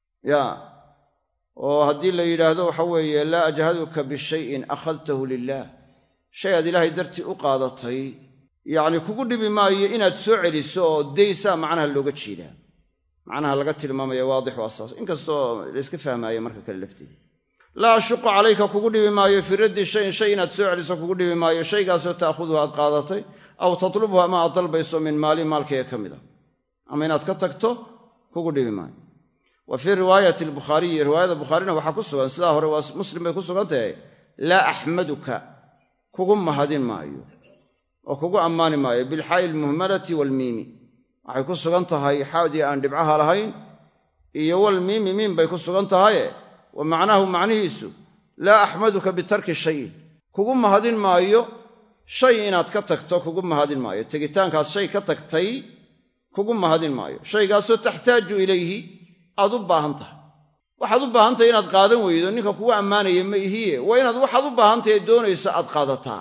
oo haddii la yidhaahdo waxa weeye laa ajhaduka bishayin akhadtahu lilah shay aad ilaahay dartii u qaadatay yacni kugu dhibi maayo inaad soo celiso oo daysaa macnaha looga jeedaa macnaha laga tilmaamaya waadix waa saas inkastoo la iska fahmaayo marka kale lafteeda laa ashuqu calayka kugu dhibi maayo fii raddi shayin shay inaad soo celiso kugu dhibi maayo shaygaasoo ta'khuduhu aad qaadatay aw tatlubuhu ama aad dalbayso min maali maalkayga ka mid a ama inaad ka tagto kugu dhibi maayo wa fii riwaayati albukhaariyi riwaayada bukhaarina waxaa ku sugan sidaa hore waa muslim bay ku sugan tahay laa axmaduka kugu mahadin maayo oo kugu ammaani maayo bilxaa'i almuhmalati waalmiimi waxay ku sugan tahay xaadii aan dhibcaha lahayn iyo walmiimi miim bay ku sugan tahaye wa macnaahu macnihiisu laa axmaduka bitarki shayin kugu mahadin maayo shay inaad ka tagto kugu mahadin maayo tegitaankaad shay ka tagtay kugu mahadin maayo shaygaasoo taxtaaju ilayhi aad u baahan tahay waxaad u baahan tahay inaad qaadan weydo ninka kugu ammaanaya ma ihiye waa inaad waxaad u baahan tahay doonayso aad qaadataa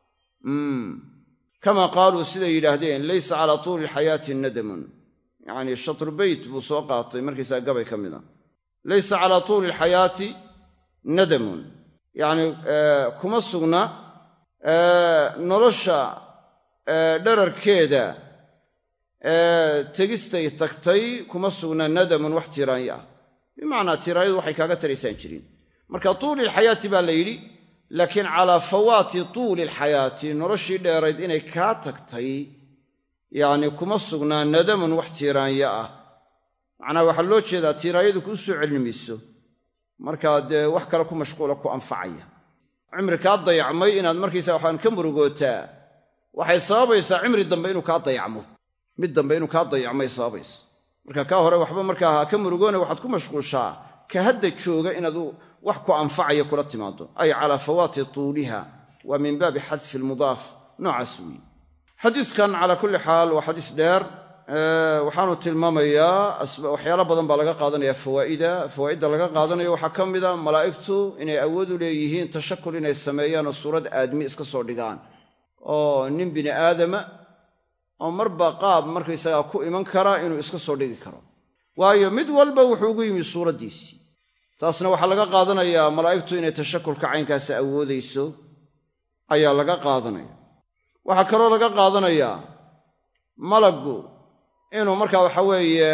kamaa qaaluu siday yidhaahdeen laysa calaa tuuli alxayaati nadamun yacnii shatrubeyt buu soo qaatay markiisaa gabay ka mid a laysa calaa tuuli alxayaati nadamun yacni kuma sugna nolosha dherarkeeda tegistay tagtay kuma sugna nadamun wax tiraanya ah bimacnaa tiraanyadu waxay kaaga taraysaan jirin marka tuuli alxayaati baa la yidhi laakiin calaa fawaati tuuli alxayaati noloshii dheerayd inay kaa tagtay yacni kuma sugnaa nadamun wax tiiraanya ah. macnaha waxaa loo jeedaa tiiraanyadu kuu soo celin mayso markaa dee wax kale ku mashquula ku anfacaya. cimri kaa dayacmay inaad markaysaa waxaan ka murugootaa waxay sababaysaa cimri dambe inuu kaa dayacmo, mid dambe inuu kaa dayacmay sababaysa. marka kaa hore waxba markaa ha ka murugoona waxaad ku mashquushaa ka hadda jooga inaad wax ku anfacaya kula timaado. ay calaa fawaati tuuliha waa min baabi xadfi almudaaf noocaas weeye. xadiiskan calaa kulli xaal waa xadiis dheer, waxaanu tilmaamayaa waxyaalo badan baa laga qaadanaya fawaa'idda laga qaadanayo waxaa ka mida malaa'igtu inay awood u leeyihiin tashakul inay sameeyaan oo suurad aadmi iska soo dhigaan oo nin bini aadama oo marba qaab markaysagaa ku iman kara inuu iska soo dhigi karo, waayo mid walba wuxuu ugu yimi suuraddiisii. taasna waxaa laga qaadanayaa malaa'igtu inay tashakulka caynkaasi awoodayso ayaa laga qaadanaya. waxaa kaloo laga qaadanayaa malaggu inuu markaa waxa weeye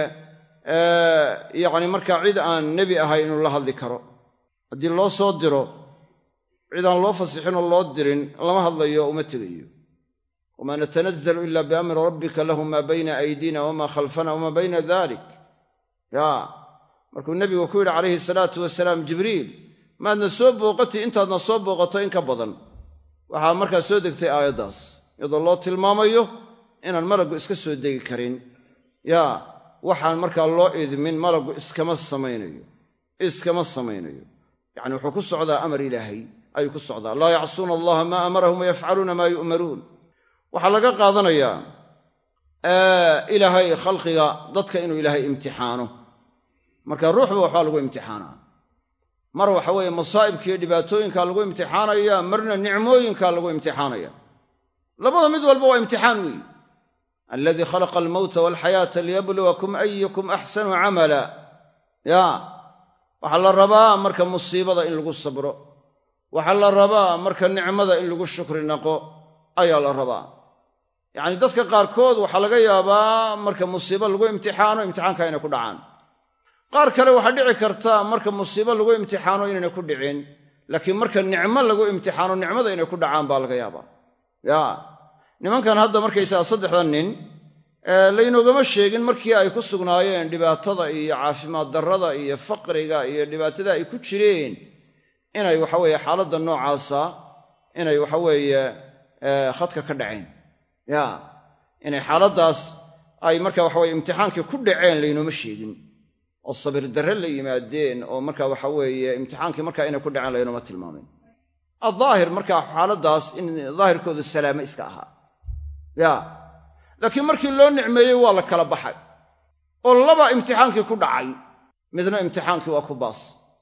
yacni markaa cid aan nebi ahay inuu la hadli karo. haddii loo soo diro cid aan loo fasixinoo loo dirin lama hadlayo uma tegayo. wamaa natanazzalu ila biamri rabbika lahu maa bayna aydiina wamaa khalfana wamaa bayna dalik. markuu nebigu ku yidhi calayhi salaatu wasalaam jibriil maadna soo booqatay intaadna soo booqato in ka badan, waxaa markaa soo degtay aayaddaas iyadoo loo tilmaamayo inaan malaggu iska soo degi karin. waxaan markaa loo idmin malaggu iskama samaynayo yacni wuxuu ku socdaa amar ilaahay ayuu ku socdaa. laa yacsuuna allaha maa amarahum wayafcaluuna maa yu'maruun. waxaa laga qaadanayaa ilaahay khalqiga dadka inuu ilaahay imtixaano. marka ruuxba waxbaa lagu imtixaanaa, mar waxa weeye masaa'ibka iyo dhibaatooyinkaa lagu imtixaanaya, marna nicmooyinkaa lagu imtixaanaya. labada mid walba waa imtixaan weeye. aladii khalaqa almawta waalxayaata liyabluwakum ayukum axsanu camala. waxaa la rabaa marka musiibada in lagu sabro, waxaa la rabaa marka nicmada in lagu shukri naqo ayaa la rabaa. yacni dadka qaarkood waxaa laga yaabaa marka musiibo lagu imtixaano imtixaanka inay ku dhacaan. qaar kale waxaa dhici karta marka musiibo lagu imtixaano inaynay ku dhicin, laakiin marka nicmo lagu imtixaano nicmada inay ku dhacaan baa laga yaabaa. nimankan hadda markaysaga saddexdan nin laynoogama sheegin markii ay ku sugnaayeen dhibaatada iyo caafimaad darrada iyo faqriga iyo dhibaatada ay ku jireen inay waxaweeye xaaladda noocaasa inay waxaweeye khadka ka dhaceen. inay xaaladdaas ay marka waxaweye imtixaankii ku dhaceen laynooma sheegin oo sabir darre la yimaadeen oo marka waxa weeye imtixaankii markaa inay ku dhaceen laynoma tilmaamin. addaahir markaa xaaladdaas in daahirkoodu salaame iska ahaa. laakiin markii loo nicmeeyey waa la kala baxay oo laba imtixaankii ku dhacay, midna imtixaankii waa ku baas.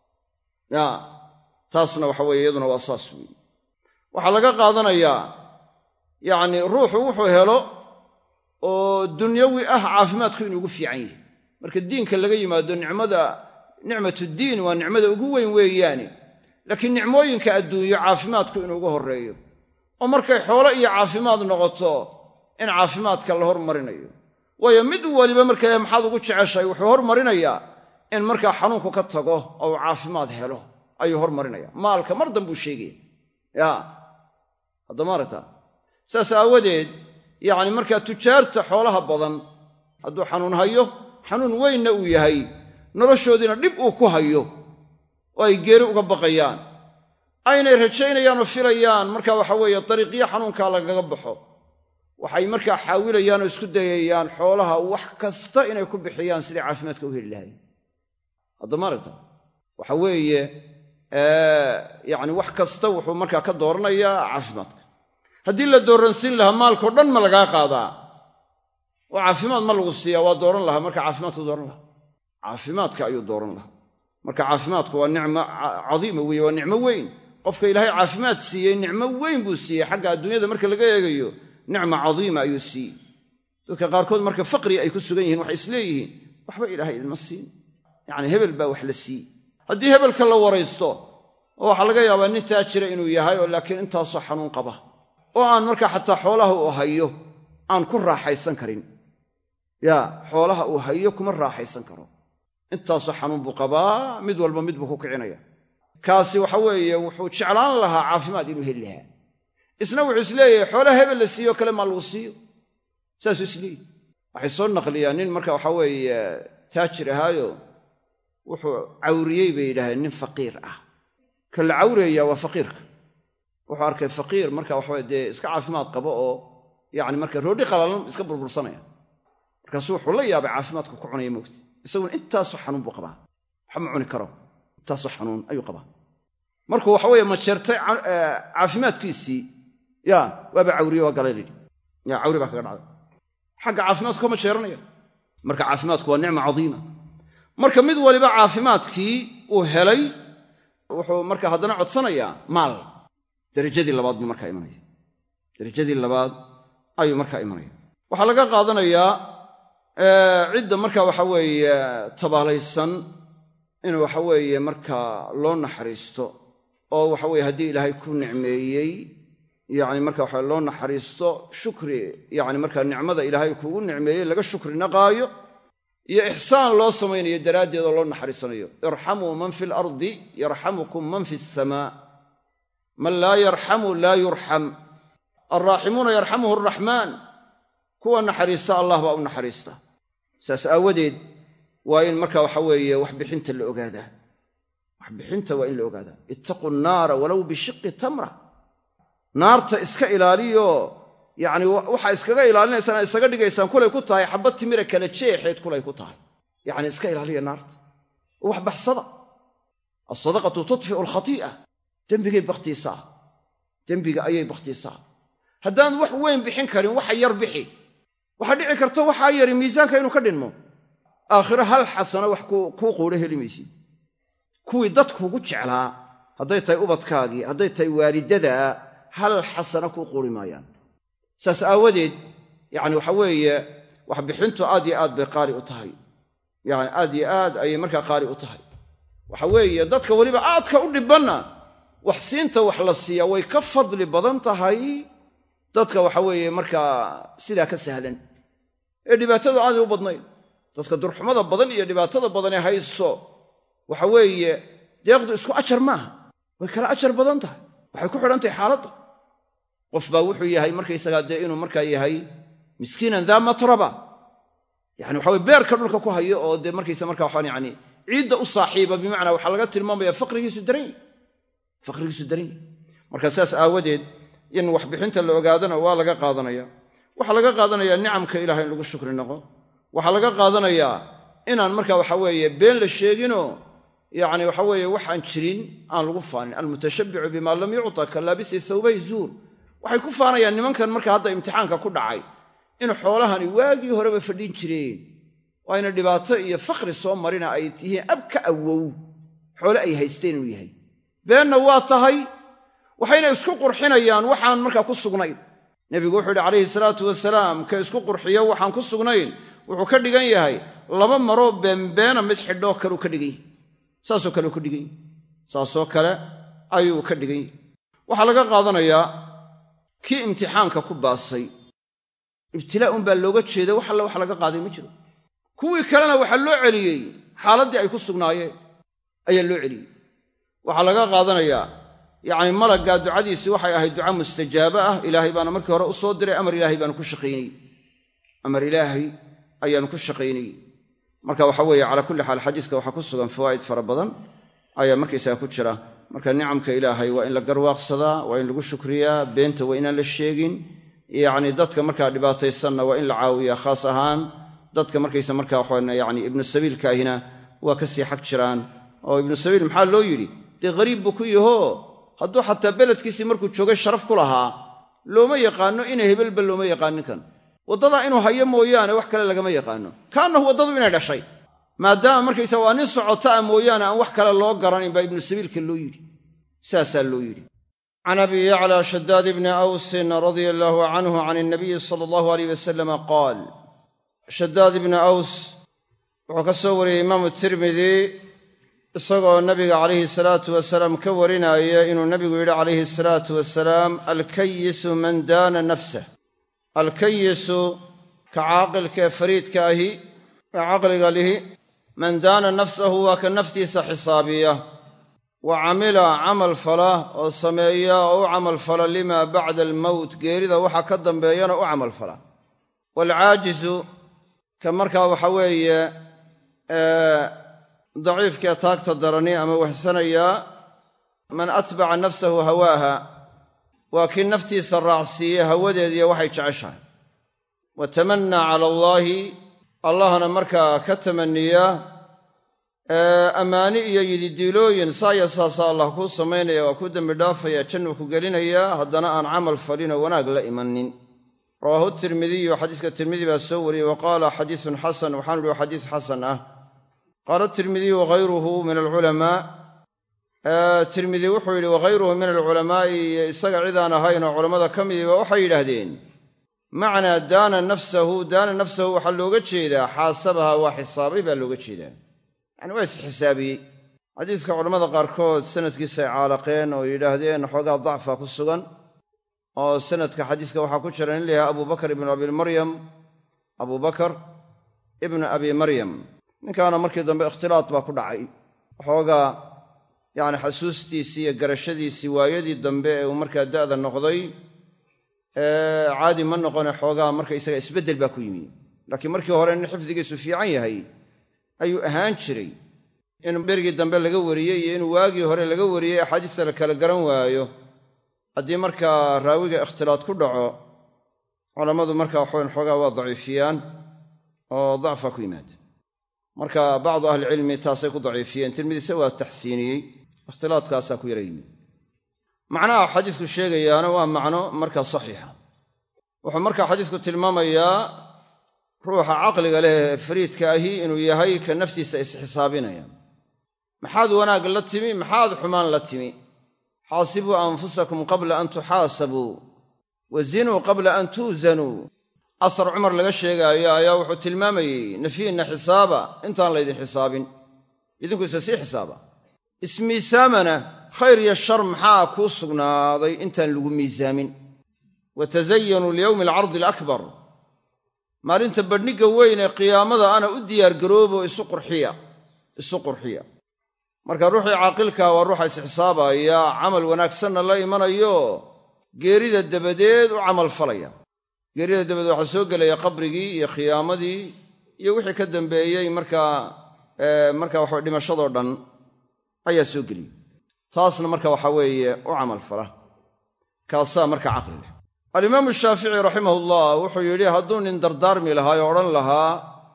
taasna waxa weeye iyaduna waa saas weeye. waxaa laga qaadanayaa yacni ruuxu wuxuu helo oo dunyawi ah caafimaadku inuu ugu fiican yahay. marka diinka laga yimaado nicmatuddiin waa nicmada ugu weyn weeyaane, laakiin nicmooyinka adduunyo caafimaadku inuu ugu horreeyo oo markay xoolo iyo caafimaad noqoto in caafimaadka la hormarinayo. waayo mid waliba markale maxaad ugu jeceshahay wuxuu hormarinayaa in markaa xanuunku ka tago oo uu caafimaad helo ayuu hormarinaya. maalka mar dambuu sheegaya. haddama aragtaa saas aawadeed yacni markaa tujaarta xoolaha badan hadduu xanuun hayo, xanuun weynna uu yahay, noloshoodiina dhib uu ku hayo oo ay geeri uga baqayaan, aynay rajaynayaan oo filayaan marka waxa weeye dariiqyo xanuunkaa lagaga baxo, waxay markaa xaawilayaan oo isku dayayaan xoolaha wax kasta inay ku bixiyaan sidai caafimaadka u heli lahayn. haddama aragta waxa weeye yacni wax kasta wuxuu markaa ka dooranayaa caafimaadka. haddii la dooransiin lahaa maalkao dhan ma lagaa qaadaa oo caafimaad ma lagu siiyaa? waa dooran lahaa marka caafimaadku dooran lahaa, caafimaadka ayuu dooran lahaa. marka caafimaadku waa nicmo cadiima weeye, waa nicmo weyn. qofka ilaahay caafimaad siiyey nicmo weyn buu siiyey. xagga adduunyada marka laga eegayo nicmo cadiima ayuu siiyey. dadka qaarkood marka faqri ay ku sugan yihiin waxay isleeyihiin waxba ilaahay idinma siin, yacni hebel baa wax la siiyey. haddii hebelka la waraysto oo waxaa laga yaabaa nin taajira inuu yahay oo laakiin intaasoo xanuun qaba oo aan markaa xataa xoolaha uu hayo aan ku raaxaysan karin. xoolaha uu hayo kuma raaxaysan karo, intaasoo xanuun buu qabaa, mid walba mid buu ku kicinaya. kaasi waxa weeye wuxuu jeclaan lahaa caafimaad inuu heli lahaa isna wuxuu isleeyahay xoolaha hebel la siiyo kale maa lagu siiyo saasuu isleeyahy waxay soo naqliyaan nin marka waxa weeye taajir ahaayo wuxuu cawriyey bay yidhahdeen nin faqiir ah ka la cawraya waa faqiirka wuxuu arkay faqiir marka waxa dee iska caafimaad qabo oo yacni marka roodhi qalalan iska burbursanaya markaasuu wuxuu la yaabay caafimaadka ku cunaya moogti isaguna intaasoo xanuun buu qabaa waxa ma cuni karo intaasoo xanuun ayuu qabaa markuu waxa weeye majeertay caafimaadkiisii waaba cawriye waa galay lidhi cawri baa kaga dhacday xagga caafimaadku kama jeeranaya marka caafimaadku waa nicma cadiima marka mid waliba caafimaadkii uu helay wuxuu marka haddana codsanayaa maal darajadii labaad buu markaa imanaya darajadii labaad ayuu markaa imanaya waxaa laga qaadanayaa cidda marka waxa weeye tabaalaysan in waxa weeye markaa loo naxariisto oo waxa weeye haddii ilaahay ku nicmeeyey yacni marka waxa loo naxariisto shukri yacni markaa nicmada ilaahay kuugu nicmeeyey laga shukri naqaayo iyo ixsaan loo samaynayo daraaddeed oo loo naxariisanayo irxamuu man fi alardi yarxamukum man fi asamaa man laa yarxamu laa yurxam alraaximuuna yarxamuhu araxmaan kuwa naxariista allah baa u naxariista saas aawadeed waa in marka waxa weeye waxbixinta la ogaadaa waxbixinta waa in la ogaadaa ittaqu nnaara walow bishiqi tamra naarta iska ilaaliyo yacni waxaa iskaga ilaalinaysaan isaga dhigaysaan kulay ku tahay xabad timira kala jeexeed kulay ku tahay yacni iska ilaaliya naarta wax baxsada alsadaqatu tudfi'u alkhatii'a dembigay bakhtiisaa dembiga ayay bakhtiisaa haddaan wax weyn bixin karin waxa yar bixi waxaa dhici karta waxaa yari miisaanka inuu ka dhinmo aakhiro hal xasano wax kuu quudho heli maysid kuwii dadkuugu jeclaa hadday tahay ubadkaagii hadday tahay waalidadaa hal xasano kuu quuri maayaan saas aawadeed yacni waxa weeye waxbixintu aad iyo aad bay qaali u tahay yacni aad iyo aad ayay markaa qaali u tahay waxa weeye dadka weliba aadka u dhibbanna wax siinta wax la siiya way ka fadli badan tahay dadka waxa weeye markaa sidaa ka sahlan ee dhibaatadu aanay u badnayn dadka durxumada badan iyo dhibaatada badanee hayso waxa weeye deeqdu isku ajar maaha way kala ajar badan tahay waxay ku xidhan tahay xaaladda qof baa wuxuu yahay markaysagaa dee inuu markaa yahay miskiinan daa matraba yani waxa weye beerka dhulka ku hayo oo dee markaysa markaa waxaan yani ciidda u saaxiiba bimacnaa waxaa laga tilmaamaya faqrigiisu daran yahy marka saas aawadeed in waxbixinta la ogaadana waa laga qaadanaya waxaa laga qaadanayaa nicamka ilahay in lagu shukri noqo waxaa laga qaadanayaa inaan markaa waxa weeye been la sheeginoo yacni waxa weeye waxaan jirin aan lagu faanin almutashabbicu bima lam yucta ka laabisi thawbay zuur waxay ku faanayaan nimankan marka hadda imtixaanka ku dhacay in xoolahani waagii horeba fadhin jireen waa ina dhibaato iyo faqri soo marina ay tihiin ab ka awow xoole ay haysteen inuu yahay beenna waa tahay waxayna isku qurxinayaan waxaan markaa ku sugnayn nebigu wuxuu yidhi calayhi salaatu wasalaam ka isku qurxiyo waxaan ku sugnayn wuxuu ka dhigan yahay laba maroo beenbeena mid xidhoo kaleu ka dhigan yahy saasoo kale ku dhigan yahy saasoo kale ayuu ka dhigan yahy waxaa laga qaadanayaa kii imtixaanka ku baasay ibtilaa unbaa looga jeeda wax alle wax laga qaaday ma jiro kuwii kalena waxaa loo celiyey xaaladdii ay ku sugnaayeen ayaa loo celiyey waxaa laga qaadanayaa yacni malaggaa ducadiisii waxay ahayd duca mustajaaba ah ilaahay baana markii hore u soo diray amar ilaahay baanu ku shaqaynayey amar ilaahay ayaanu ku shaqaynayey marka waxa weeye calaa kulli xaal xadiiska waxaa ku sugan fawaa'id fara badan ayaa markaysaga ku jira marka nicamka ilaahay waa in la garwaaqsadaa waa in lagu shukriyaa beenta waa inaan la sheegin yacni dadka markaa dhibaataysanna waa in la caawiyaa khaas ahaan dadka markaysa markaa waxaan yacni ibnu sabiilkaahina waa ka sii xag jiraan oo ibnu sabiil maxaa loo yidhi dee ghariib buu ku yahoo hadduu xataa beledkiisii markuu joogay sharaf ku lahaa looma yaqaano ina hebelba looma yaqaaninkan waddadaa inuu hayo mooyaane wax kale lagama yaqaano kaannahu waddadu inay dhashay maadaama markaysa waa nin socotaa mooyaane aan wax kale loo garanayn baa ibnu sabiilka loo yidhi saasaa loo yidhi can abi yacla shadaad ibni awsin radia allaahu canhu can inabiyi sala allahu alayh wasalama qaal shadaad ibni aws wuxuu ka soo wariyey imaamu tirmidi isagoo nabiga calayhi salaatu wasalaam ka warinaya inuu nabigu yidhi calayhi salaatu wasalaam alkayisu man daana nafsah alkayisu ka caaqilkaee fariidka ahi ee caqliga lihi man daana nafsahu waa ka naftiisa xisaabiya wa camila camal fala oo sameeya oo u camal fala limaa bacda almowt geerida waxa ka dambeeyana u camal fala waalcaajizu ka markaa waxa weeye daciifkee taagta darani ama wahsanaya man atbaca nafsahu hawaaha waa kii naftiisa raacsiiye hawadeediiyo waxay jeceshahay wa tamannaa cala allaahi allahna markaa ka tamaniya ammaani iyo yididiilooyin saaya saasaa allah kuu samaynaya waa kuu dembi dhaafaya jannu ku gelinayaa haddana aan camal falinoo wanaag la imanin rawaahu tirmidiyu xadiiska tirmidi baa soo wariyey wa qaala xadiisun xasan waxaanu ihi xadiis xasan ah qaala tirmidiyu wahayruhu min alculamaa tirmidi wuxuu yidhi wahayruhu min alculamaa'i iyo isaga cidaan ahayn oo culammada ka midiba waxay yidhaahdeen macnaa daana nafsahu waxaa looga jeedaa xaasabaha waa xisaabay baa looga jeedaa yacni waa isxisaabiyey xadiiska culammada qaarkood sanadkiisa ay caalaqeen oo yidhaahdeen xoogaa dacfa ku sugan oo sanadka xadiiska waxaa ku jira in la yahay abubakar ibnu abi maryam ninkaana markii dambe ikhtilaat baa ku dhacay waxoogaa yacni xasuustiisii iyo garashadiisii waayadii dambe ee uu markaa da'da noqday caadi ma noqone xoogaa marka isaga isbeddel baa ku yimi laakiin markii hore nin xifdigiisu fiican yahay ayuu ahaan jiray in berigii dambe laga wariyey iyo inuu waagii hore laga wariyey axaadiista la kala garan waayo haddii markaa raawiga ikhtilaad ku dhaco culammadu markaa waxaweyn xoogaa waa daciifiyaan oo dacfa ku yimaada marka bacdu ahlicilmi taasay ku daciifiyeen tirmidise waa taxsiiniyey ikhtilaadkaasaa ku yara yimi macnaha xadiisku sheegayaana waa macno markaa saxiixa wuxuu markaa xadiisku tilmaamayaa ruuxa caqliga leh ee fariidka ahi inuu yahay ka naftiisa isxisaabinaya maxaad wanaag la timi maxaad xumaan la timi xaasibuu anfusakum qabla an tuxaasabuu wazinuu qabla an tuusanuu asar cumar laga sheegaayo ayaa wuxuu tilmaamayey nafiinna xisaaba intaan laydin xisaabin idinku isa sii xisaaba ismiisaamana khayr iyo shar maxaa kuu sugnaaday intaan lagu miisaamin wa tasayanuu liyowmi alcardi alakbar maalinta badhnigga weyn ee qiyaamada ana u diyaargaroobo isu qurxiya marka ruuxii caaqilkaa waa ruuxa isxisaabaya camal wanaagsanna la imanayo geerida dabadeed u camal falaya geerida dabadeed waxaa soo gelaya qabrigii iyo khiyaamadii iyo wixii ka dambeeyey markaa waxa dhimashadoo dhan ayaa soo geliyey taasna marka waxa weeye u camal fala kaasaa marka caqli leh alimaamu shaafici raximahullah wuxuu yidhi hadduu nin dardaarmi lahaa oo odhan lahaa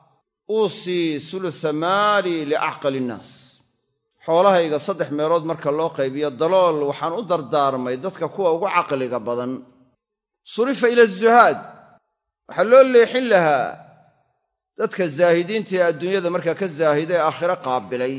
uusii sulusa maali liacqali innaas xoolahayga 3 meelood marka loo qaybiyo dalool waxaan u dardaarmay dadka kuwa ugu caqliga badan surifa ila azuhaad waxaa loo leexin lahaa dadka zaahidiinta ee adduunyada markaa ka zaahida ee aakhiro qaabilay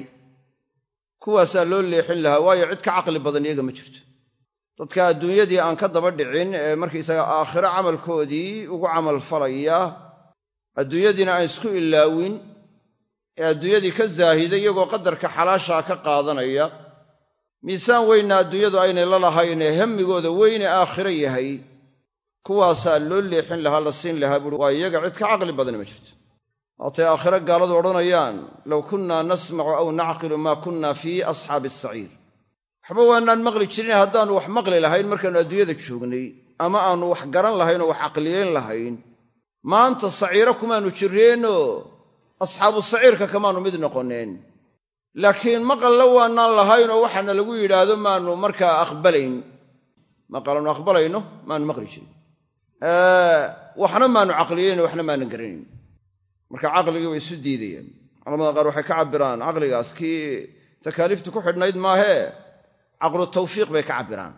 kuwaasaa loo leexin lahaa waayo cid ka caqli badan iyaga ma jirto dadka adduunyadii aan ka daba dhicin ee markaysaga aakhiro camalkoodii ugu camal falaya adduunyadiina aan isku ilaawin ee adduunyadii ka zaahida iyagoo qadarka xalaashaa ka qaadanaya miisaan weynna adduunyadu aynay la lahayn ee hammigooda weyne aakhiro yahay kuwaasaa loo leexin lahaa la siin lahaa buui waa iyaga cid ka caqli badani ma jirto haatay aakhiro gaaladu odhanayaan low kunnaa nasmacu aw nacqilu maa kunna fii asxaabi asaciir waxba waanaan maqli jirin haddaannu wax maqli lahayn markaannu adduunyada joognay ama aannu wax garan lahayn oo wax caqliyeyn lahayn maanta saciiro kumaannu jirreenoo asxaabu saciirka kamaannu mid noqonneen laakiin maqalla waanaan lahaynoo waxaana lagu yidhaahdo maannu markaa aqbalayn maqalannu aqbalayno maannu maqli jirin waxna maannu caqliyeyn waxna maanan garanayn marka caqligii way isu diidayaan culamada qaar waxay ka cabbiraan caqligaas kii takaaliifta ku xidhnayd maahee caqlu tawfiiq bay ka cabbiraan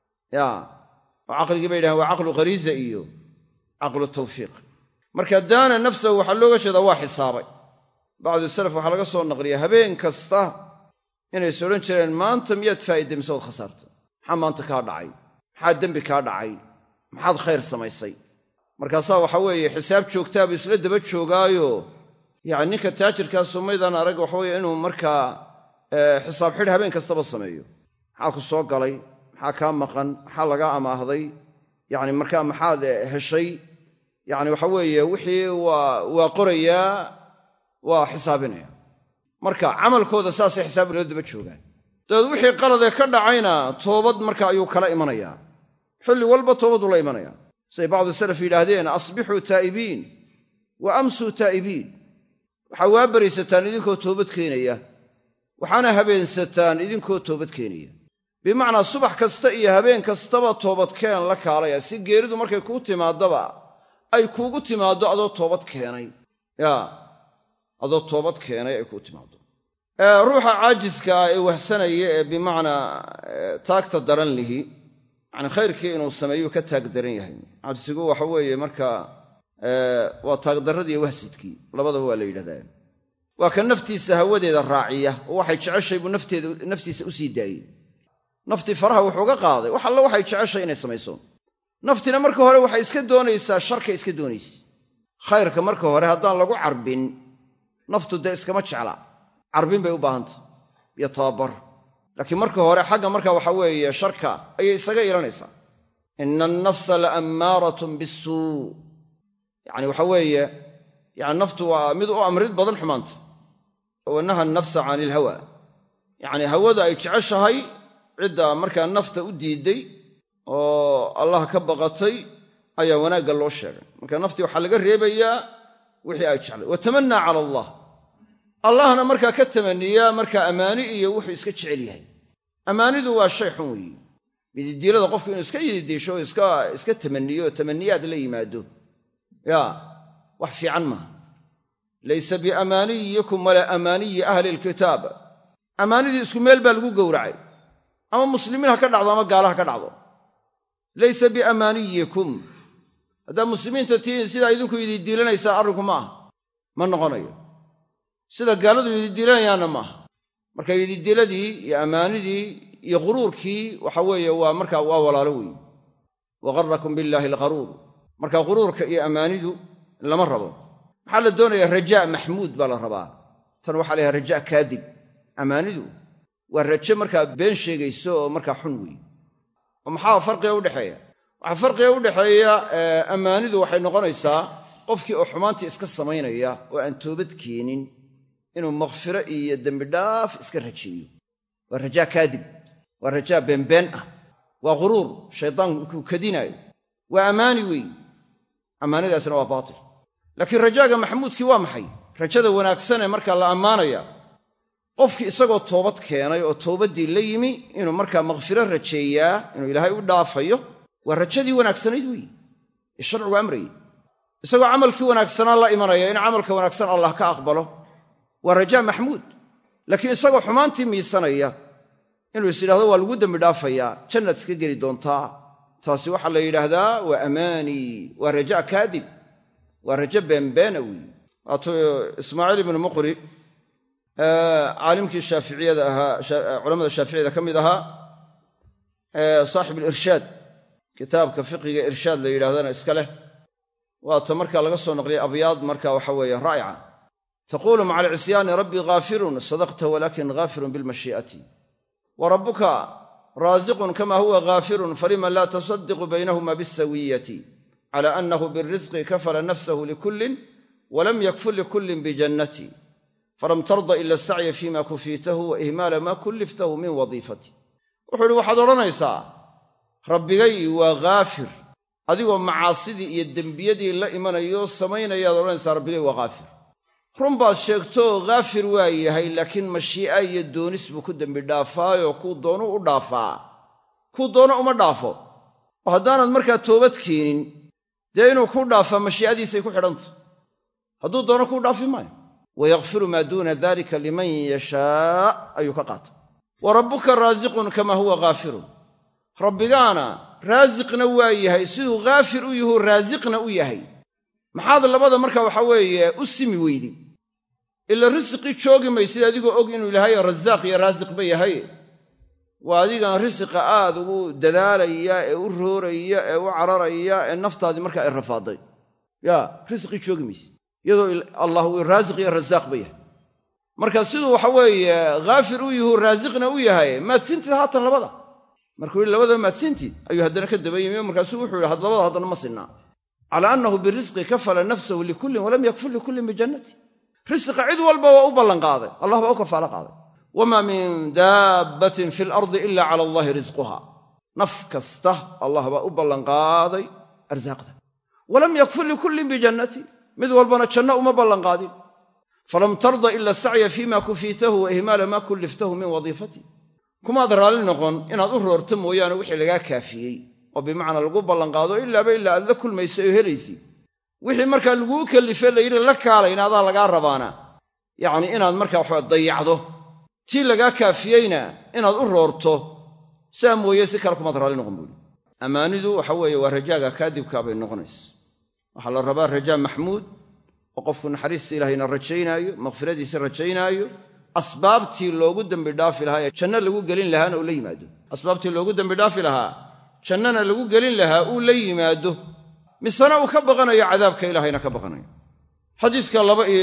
oo caqligii bay yidhahaan waa caqlu khariisa iyo caqlu tawfiiq marka daana nafsahu waxaa looga jeedaa waa xisaabay bacdu salaf waxaa laga soo naqliyay habeen kasta inays odhan jireen maanta miyaad faa'iday mise waad khasaartay maxaa maanta kaa dhacay maxaa dembi kaa dhacay maxaad khayr samaysay markaasaa waxa weeye xisaab joogtaabuu isla daba joogaayo yacni ninka taajirkaasoo maydaan arag waxaweye inuu markaa xisaab xidh habeen kastaba sameeyo maxaa ku soo galay maxaa kaa maqan maxaa lagaa amaahday yacni markaa maxaad heshay yacni waxa weeye wixii waa qorayaa waa xisaabinaya marka camalkooda saasay xisaab la daba joogaan dabeed wixii qaladee ka dhacayna toobad marka ayuu kala imanayaa xilli walba toobadu la imanayaa siday bacdu salaf yidhaahdeen asbixuu taa'ibiin wa amsuu taa'ibiin waxaa waa baraysataan idinkoo toobad keenaya waxaana habeensataan idinkoo toobad keenaya bimacnaa subax kasta iyo habeen kastaba toobadkeen la kaalaya si geeridu markay kuu timaadaba ay kuugu timaaddo adoo toobad keenay adoo toobad keenay ay kuu timaaddo ruuxa caajiska ah ee wahsanaya ee bimacnaa taagta daran lihi yacni khayrkii inuu sameeyo ka taag daran yahay cajsigu waxa weeye markaa waa taagdarradii wahsidkii labadaba waa la yidhahdaa waa ka naftiisa hawadeeda raaciya oo waxay jeceshay buu naftiisa u sii daayey naftii faraha wuxuu ga qaaday wax alla waxay jeceshay inay samayso naftina marka hore waxay iska doonaysaa sharkay iska doonaysa khayrka marka hore haddaan lagu carbin naftu dee iskama jecla carbin bay u baahantay iyo tababar laakiin marka hore xagga marka waxa weeye sharka ayay isaga ilanaysaa ina annafsa la ammaaratun bisuu yacni waxa weeye yani naftu waa mid u amrid badan xumaanta wanaha annafsa cani ilhawa yacni hawada ay jeceshahay cidda markaa nafta u diiday oo allah ka baqatay ayaa wanaagga loo sheegay marka naftii waxaa laga reebayaa wixii ay jeclay watamannaa cala allah allahna markaa ka tamaniyaa markaa ammaani iyo wuxuu iska jecel yahay ammaanidu waa shay xun weeye yididiilada qofku inuu iska yididiisho oo iska tamaniyo tamaniyaad la yimaado wax fiican maaha laysa biamaaniyikum walaa amaaniyi ahli lkitaab ammaanidii isku meel baa lagu gowracay ama muslimiin ha ka dhacdo ama gaala ha ka dhacdo laysa biamaaniyikum haddaa muslimiinta tihiin sidaa idinku ididiilanaysaa arrinku ma aha ma noqonayo sida gaaladu ididiilanayaanna maaha marka ididiiladii iyo ammaanidii iyo quruurkii waxa weeye waa markaa waa walaalo weeye waqarrakum billaahi alqaruur marka quruurka iyo ammaanidu lama rabo maxaa la doonayaa rajaa maxmuud baa la rabaa tan waxaa la yhaha rajaa kaadib ammaanidu waa raje markaa been sheegayso oo markaa xun weeye oo maxaa farqiga udhexeeya waxaa farqiga udhexeeya ammaanidu waxay noqonaysaa qofkii oo xumaantii iska samaynaya oo aan toobad keenin inuu makhfiro iyo dembidhaaf iska rajeeyo waa rajaa kaadib waa rajaa beenbeen ah waa quruur shaydaanku kadinaayo waa ammaani weeye ammaanidaasna waa baatil laakiin rajaaga maxmuudkii waa maxay rajada wanaagsanee markaa la ammaanaya qofkii isagoo toobad keenay oo toobaddii la yimi inuu markaa makhfiro rajeeyaa inuu ilaahay u dhaafayo waa rajadii wanaagsanayd weeye ee sharcigu amrayay isagoo camalkii wanaagsanaa la imanaya in camalka wanaagsan allah ka aqbalo waa rajaa maxmuud laakiin isagoo xumaantii miisanaya inuu is yidhahdo waa lagu dembi dhaafayaa jannaad iska geli doontaa taasi waxaa la yidhaahdaa waa amaani waa rajaa kaadib waa rajo beenbeena weeye waatuu ismaaciil ibnu muqri caalimkii shaaficiyada ahaa culamada shaaficiyada ka mid ahaa saaxib alirshaad kitaabka fiqiga irshaad la yidhahdana iska leh waata markaa laga soo naqliyay abyaad marka waxa weeye raa'ica taquulu maca alcisyaani rabbii ghaafirun sadaqta walakin ghaafirun bilmashii'ati wa rabbuka raasiqun kama huwa ghaafirun falima laa tusaddiqu baynahuma bisawiyati cala annahu birisqi kafala nafsahu likullin walam yakful likullin bijannati falam tarda ila asacya fima kufiitahu wa ihmaala maa kulliftahu min wadiifati wuxuu ihi waxaad odhanaysaa rabbigay waa ghaafir adigoo macaasidii iyo dembiyadii la imanayo samaynayaad odhanaysaa rabbigay waa ghaafir run baad sheegtoo ghaafir waa yahay laakiin mashii'a iyo doonis buu ku dembi dhaafaayoo kuu doonu u dhaafaa kuu doono uma dhaafo oo haddaanad markaa toobad keenin dee inuu kuu dhaafaa mashii'adiisay ku xidhantah hadduu doono kuu dhaafi maayo wayakfiru maa duuna dalika liman yashaa ayuu ka qaatay wa rabbuka raasiqun kama huwa ghaafirun rabbigaana raasiqna waa yahay siduu ghaafir u yahu raasiqna u yahay maxaad labada marka waxa weeye u simi weydi ila risqii joogi maysid adigoo og inuu ilaahay rasaaq iyo raasiqba yahay waa adigan risqa aad ugu dadaalaya ee u rooraya ee u cararaya ee naftaadii markaa ay rafaaday risqii joogi maysid iyadoo allah uu raasiq iyo rasaaq ba yahay marka siduu waxa weeye ghaafir u yahu raasiqna u yahay maadsiintid haatan labada markuu yidhi labadaba maadsiintid ayuu haddana ka daba yimi markaasuu wuxuu yidhi labada haddana ma sinnaa cala annahu birisqi kafala nafsahu likullin walam yakful likullin bijannati risqa cid walba waa u ballanqaaday allah baa u kafaalo qaaday wamaa min daabbatin fi lardi ila cala allahi risquha naf kasta allah baa u ballanqaaday arsaaqda walam yakfur likullin bijannati mid walbana janno uma ballanqaadin falam tarda ila sacya fiima kufiitahu wa ihmaala maa kulliftahu min wadiifati kumaad raalli noqon inaad u roorto mooyaane wixii lagaa kaafiyey oo bimacnaa lagu ballanqaado ilaaba ilaa aad la kulmaysay oo helaysid wixii markaa laguu kallifay layidhi la kaalayna adaa lagaa rabaana yacni inaad markaa waxaa dayacdo tii lagaa kaafiyeyna inaad u roorto saa mooye si kale kumaad raalli noqon buuli ammaanidu waxa weeye waa rajaaga kaadibkaa bay noqonaysa waxaa la rabaa rajaa maxmuud oo qofku naxariista ilaahayna rajaynaayo makhfiradiisa rajaynaayo asbaabtii loogu dembi dhaafi lahaa ee janno lagu gelin lahaana uu la yimaado asbaabtii loogu dembi dhaafi lahaa jannana lagu gelin lahaa uu la yimaado misena uu ka baqanayo cadaabka ilaahayna ka baqanayo xadiiska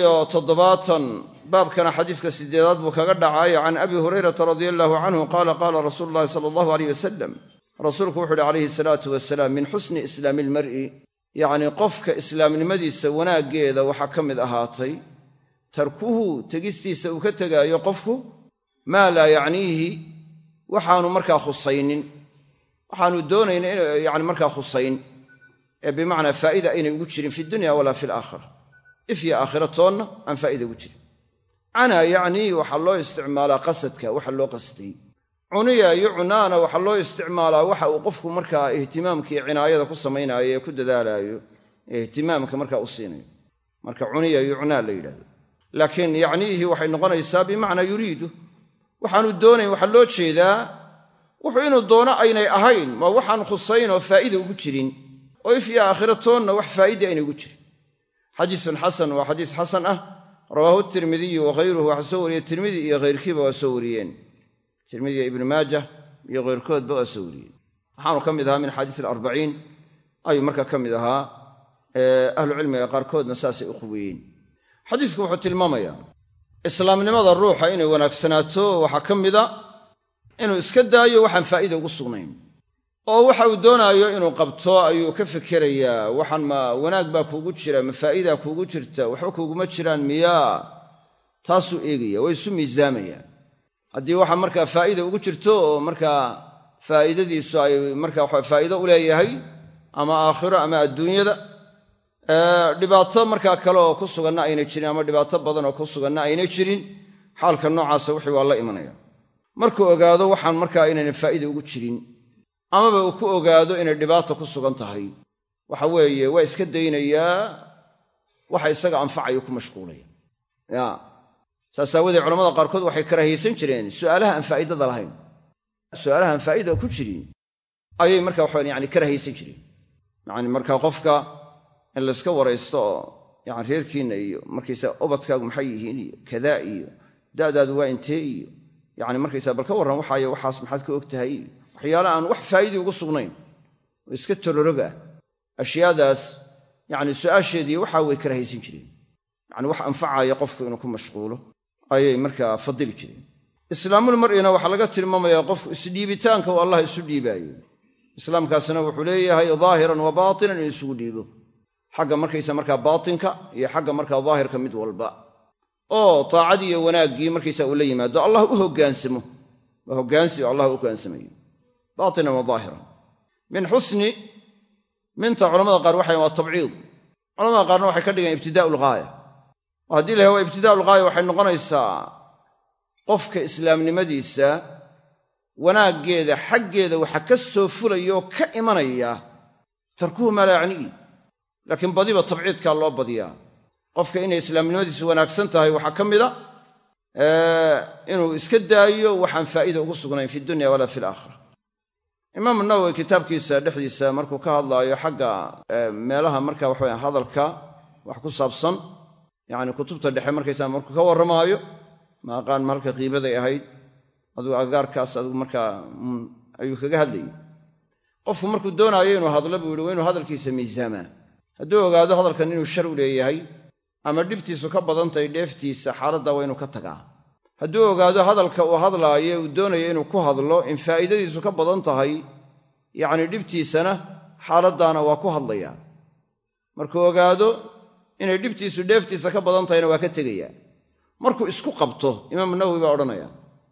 72 baabkana xadiiska 8aad buu kaga dhacay can abi hurayrata radiyallahu canhu qaala qaala rasuulu llahi sala allahu alayh wasalam rasuulku wuxu uhi calayhi salaatu wasalaam min xusni islaami ilmar'i yacnii qofka islaamnimadiisa wanaaggeeda waxaa ka mid ahaatay tarkuhu tegistiisa uu ka tegaayo qofku maa laa yacniihi waxaanu markaa khusaynin waxaanu doonayna yani markaa khusayn ee bimacnaa faa'ida aynay ugu jirin fi dunya walaa fi alaakhira ifya aakhiratoonna aan faa'ida ugu jirin canaa yacnii waxaa loo isticmaalaa qasadka waxa loo qastay cuniya yucnaana waxaa loo isticmaalaa waxa uu qofku markaa ihtimaamka iyo cinaayada ku samaynaayo ee ku dadaalaayo ee ihtimaamka markaa u siinayo marka cuniya yucnaa la yidhahdo laakiin yacniihi waxay noqonaysaa bimacnaa yuriidu waxaanu doonayn waxaa loo jeedaa wuxuu inuu doono aynay ahayn ma waxaan khusayn oo faa'ida ugu jirin oo ifya aakhiratoonna wax faa'ida aynay ugu jirin xadiisun xasan waa xadiis xasan ah rawaahu tirmidiyu waghayruhu waxaa soo wariyey tirmidi iyo hayrkiiba waa soo wariyeen tirmidiga ibnu maajah iyo hayrkoodba waa soo wariyeen waxaanu ka mid ahaa min xadiis alarbaciin ayuu markaa ka mid ahaa ahlucilmiga qaarkoodna saasay u quweeyeen xadiisku wuxuu tilmaamayaa islaamnimada ruuxa inay wanaagsanaato waxaa ka mida inuu iska daayo waxaan faa'ida ugu sugnayn oo waxa uu doonaayo inuu qabto ayuu ka fikerayaa waxaan ma wanaag baa kuugu jira ma faa'iidaa kuugu jirta waxba kuuguma jiraan miyaa taasuu eegaya way isu miisaamayaa haddii waxa markaa faa'ida ugu jirto oo markaa faa'iidadiisu ay markaa waxa faa'iido u leeyahay ama aakhiro ama adduunyada dhibaato markaa kale oo ku suganna aynay jirin ama dhibaato badan oo ku suganna aynay jirin xaalka noocaasa wixii waa la imanaya markuu ogaado waxaan markaa inayna faa'ida ugu jirin amaba uu ku ogaado inay dhibaata ku sugan tahay waxa weeye waa iska daynayaa waxa isaga anfacayo ku mashquulaya ya saas aawadeed culamada qaarkood waxay karaahiyeysan jireen su'aalaha aan faa'idada lahayn su'aalaha aan faa'ida ku jirin ayay markaa waxaan yani karaahiyeysan jireen yani markaa qofka in la iska waraysto oo yani reerkiinna iyo markaysa ubadkaagu maxay yihiin iyo kadaa iyo da'daadu waa intee iyo yani markaysa bal ka warran waxaayo waxaas maxaad ka og tahay iyo waxyaala aan wax faa'idii ugu sugnayn oo iska toloroga ah ashyaadaas yani su'aasheedii waxaa way karaahiyeysan jireen yani wax anfacaya qofku inuu ku mashquulo ayay markaa fadili jireen islaamul mar'ina waxaa laga tilmaamayaa qofku isdhiibitaanka uu allah isu dhiibaayo islaamkaasna wuxuu leeyahay daahiran wa baatinan in isugu dhiibo xagga markaysa markaa baatinka iyo xagga markaa daahirka mid walba oo taacadii iyo wanaaggii markaysa uu la yimaado allah u hoggaansamo waa hoggaansi oo allah u hoggaansamayo baatinan wa daahiran min xusni minta culamada qaar waxay waa tabciid culamada qaarna waxay ka dhigeen ibtidaa'ul ghaaya oo haddii la yahay waa ibtidaa'ul ghaaya waxay noqonaysaa qofka islaamnimadiisa wanaaggeeda xaggeeda waxa ka soo fulaya oo ka imanaya tarkuhu maa laa yacniihi laakiin badiba tabciidkaa loo badiyaa qofka inay islaamnimadiisu wanaagsan tahay waxaa ka mida inuu iska daayo waxaan faa'ida ugu sugnayn fi dunya walaa fi alaakhira imaamu nawowi kitaabkiisa dhexdiisa markuu ka hadlaayo xagga meelaha marka waxa hadalka wax ku saabsan yani kutubta dhexe markaysaa markuu ka warramaayo ma aqaan ma halka qiibaday ahayd adigu agaarkaas adigu markaa ayuu kaga hadlayay qofku markuu doonaayo inuu hadlo buu yidhi waa inuu hadalkiisa miisaamaa hadduu ogaado hadalkan inuu shar u leeyahay ama dhibtiisu ka badan tahay dheeftiisa xaaladdaa waa inuu ka tagaa hadduu ogaado hadalka uu hadlaayo uu doonayo inuu ku hadlo in faa'iidadiisu ka badan tahay yacni dhibtiisana xaaladdaana waa ku hadlayaa markuu ogaado inay dhibtiisu dheeftiisa ka badan tahayna waa ka tegayaa markuu isku qabto imaamu nawowi baa odhanaya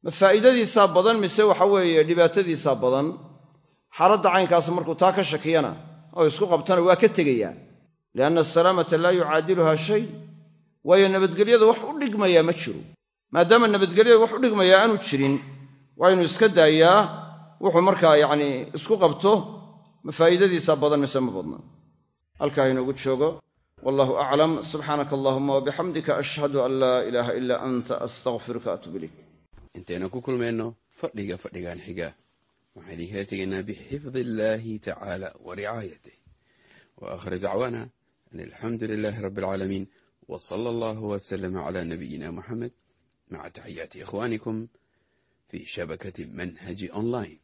ma faa'iidadiisaa badan mise waxa weeye dhibaatadiisaa badan xaaladda caynkaas markuu taa ka shakiyana oo isku qabtana waa ka tegayaa lianna asalaamata laa yucaadiluhaa shay waayo nabadgelyada wax u dhigmayaa ma jiro maadaama nabadgelyada wax u dhigmayaa aanu jirin waa inuu iska daayaa wuxuu markaa yacnii isku qabto ma faa'iidadiisaa badan mise ma badna halkaa inoogu joogo wallahu aclam subxaanaka allahuma wabixamdika ashhadu an laa ilaaha ilaa anta astaqfiruka atuub ilayk intaynu ku kulmayno fadhigan xiga waxaan idinkala tegaynaa bixifdi illaahi tacaala wa ricaayatih wa aakhir dacwaana an alxamdu lilaahi rabbi alcaalamiin wa sala allahu wasalama calaa nabiyina muxamed maca taxiyaati ikhwaanikum fii shabakati manhaji online.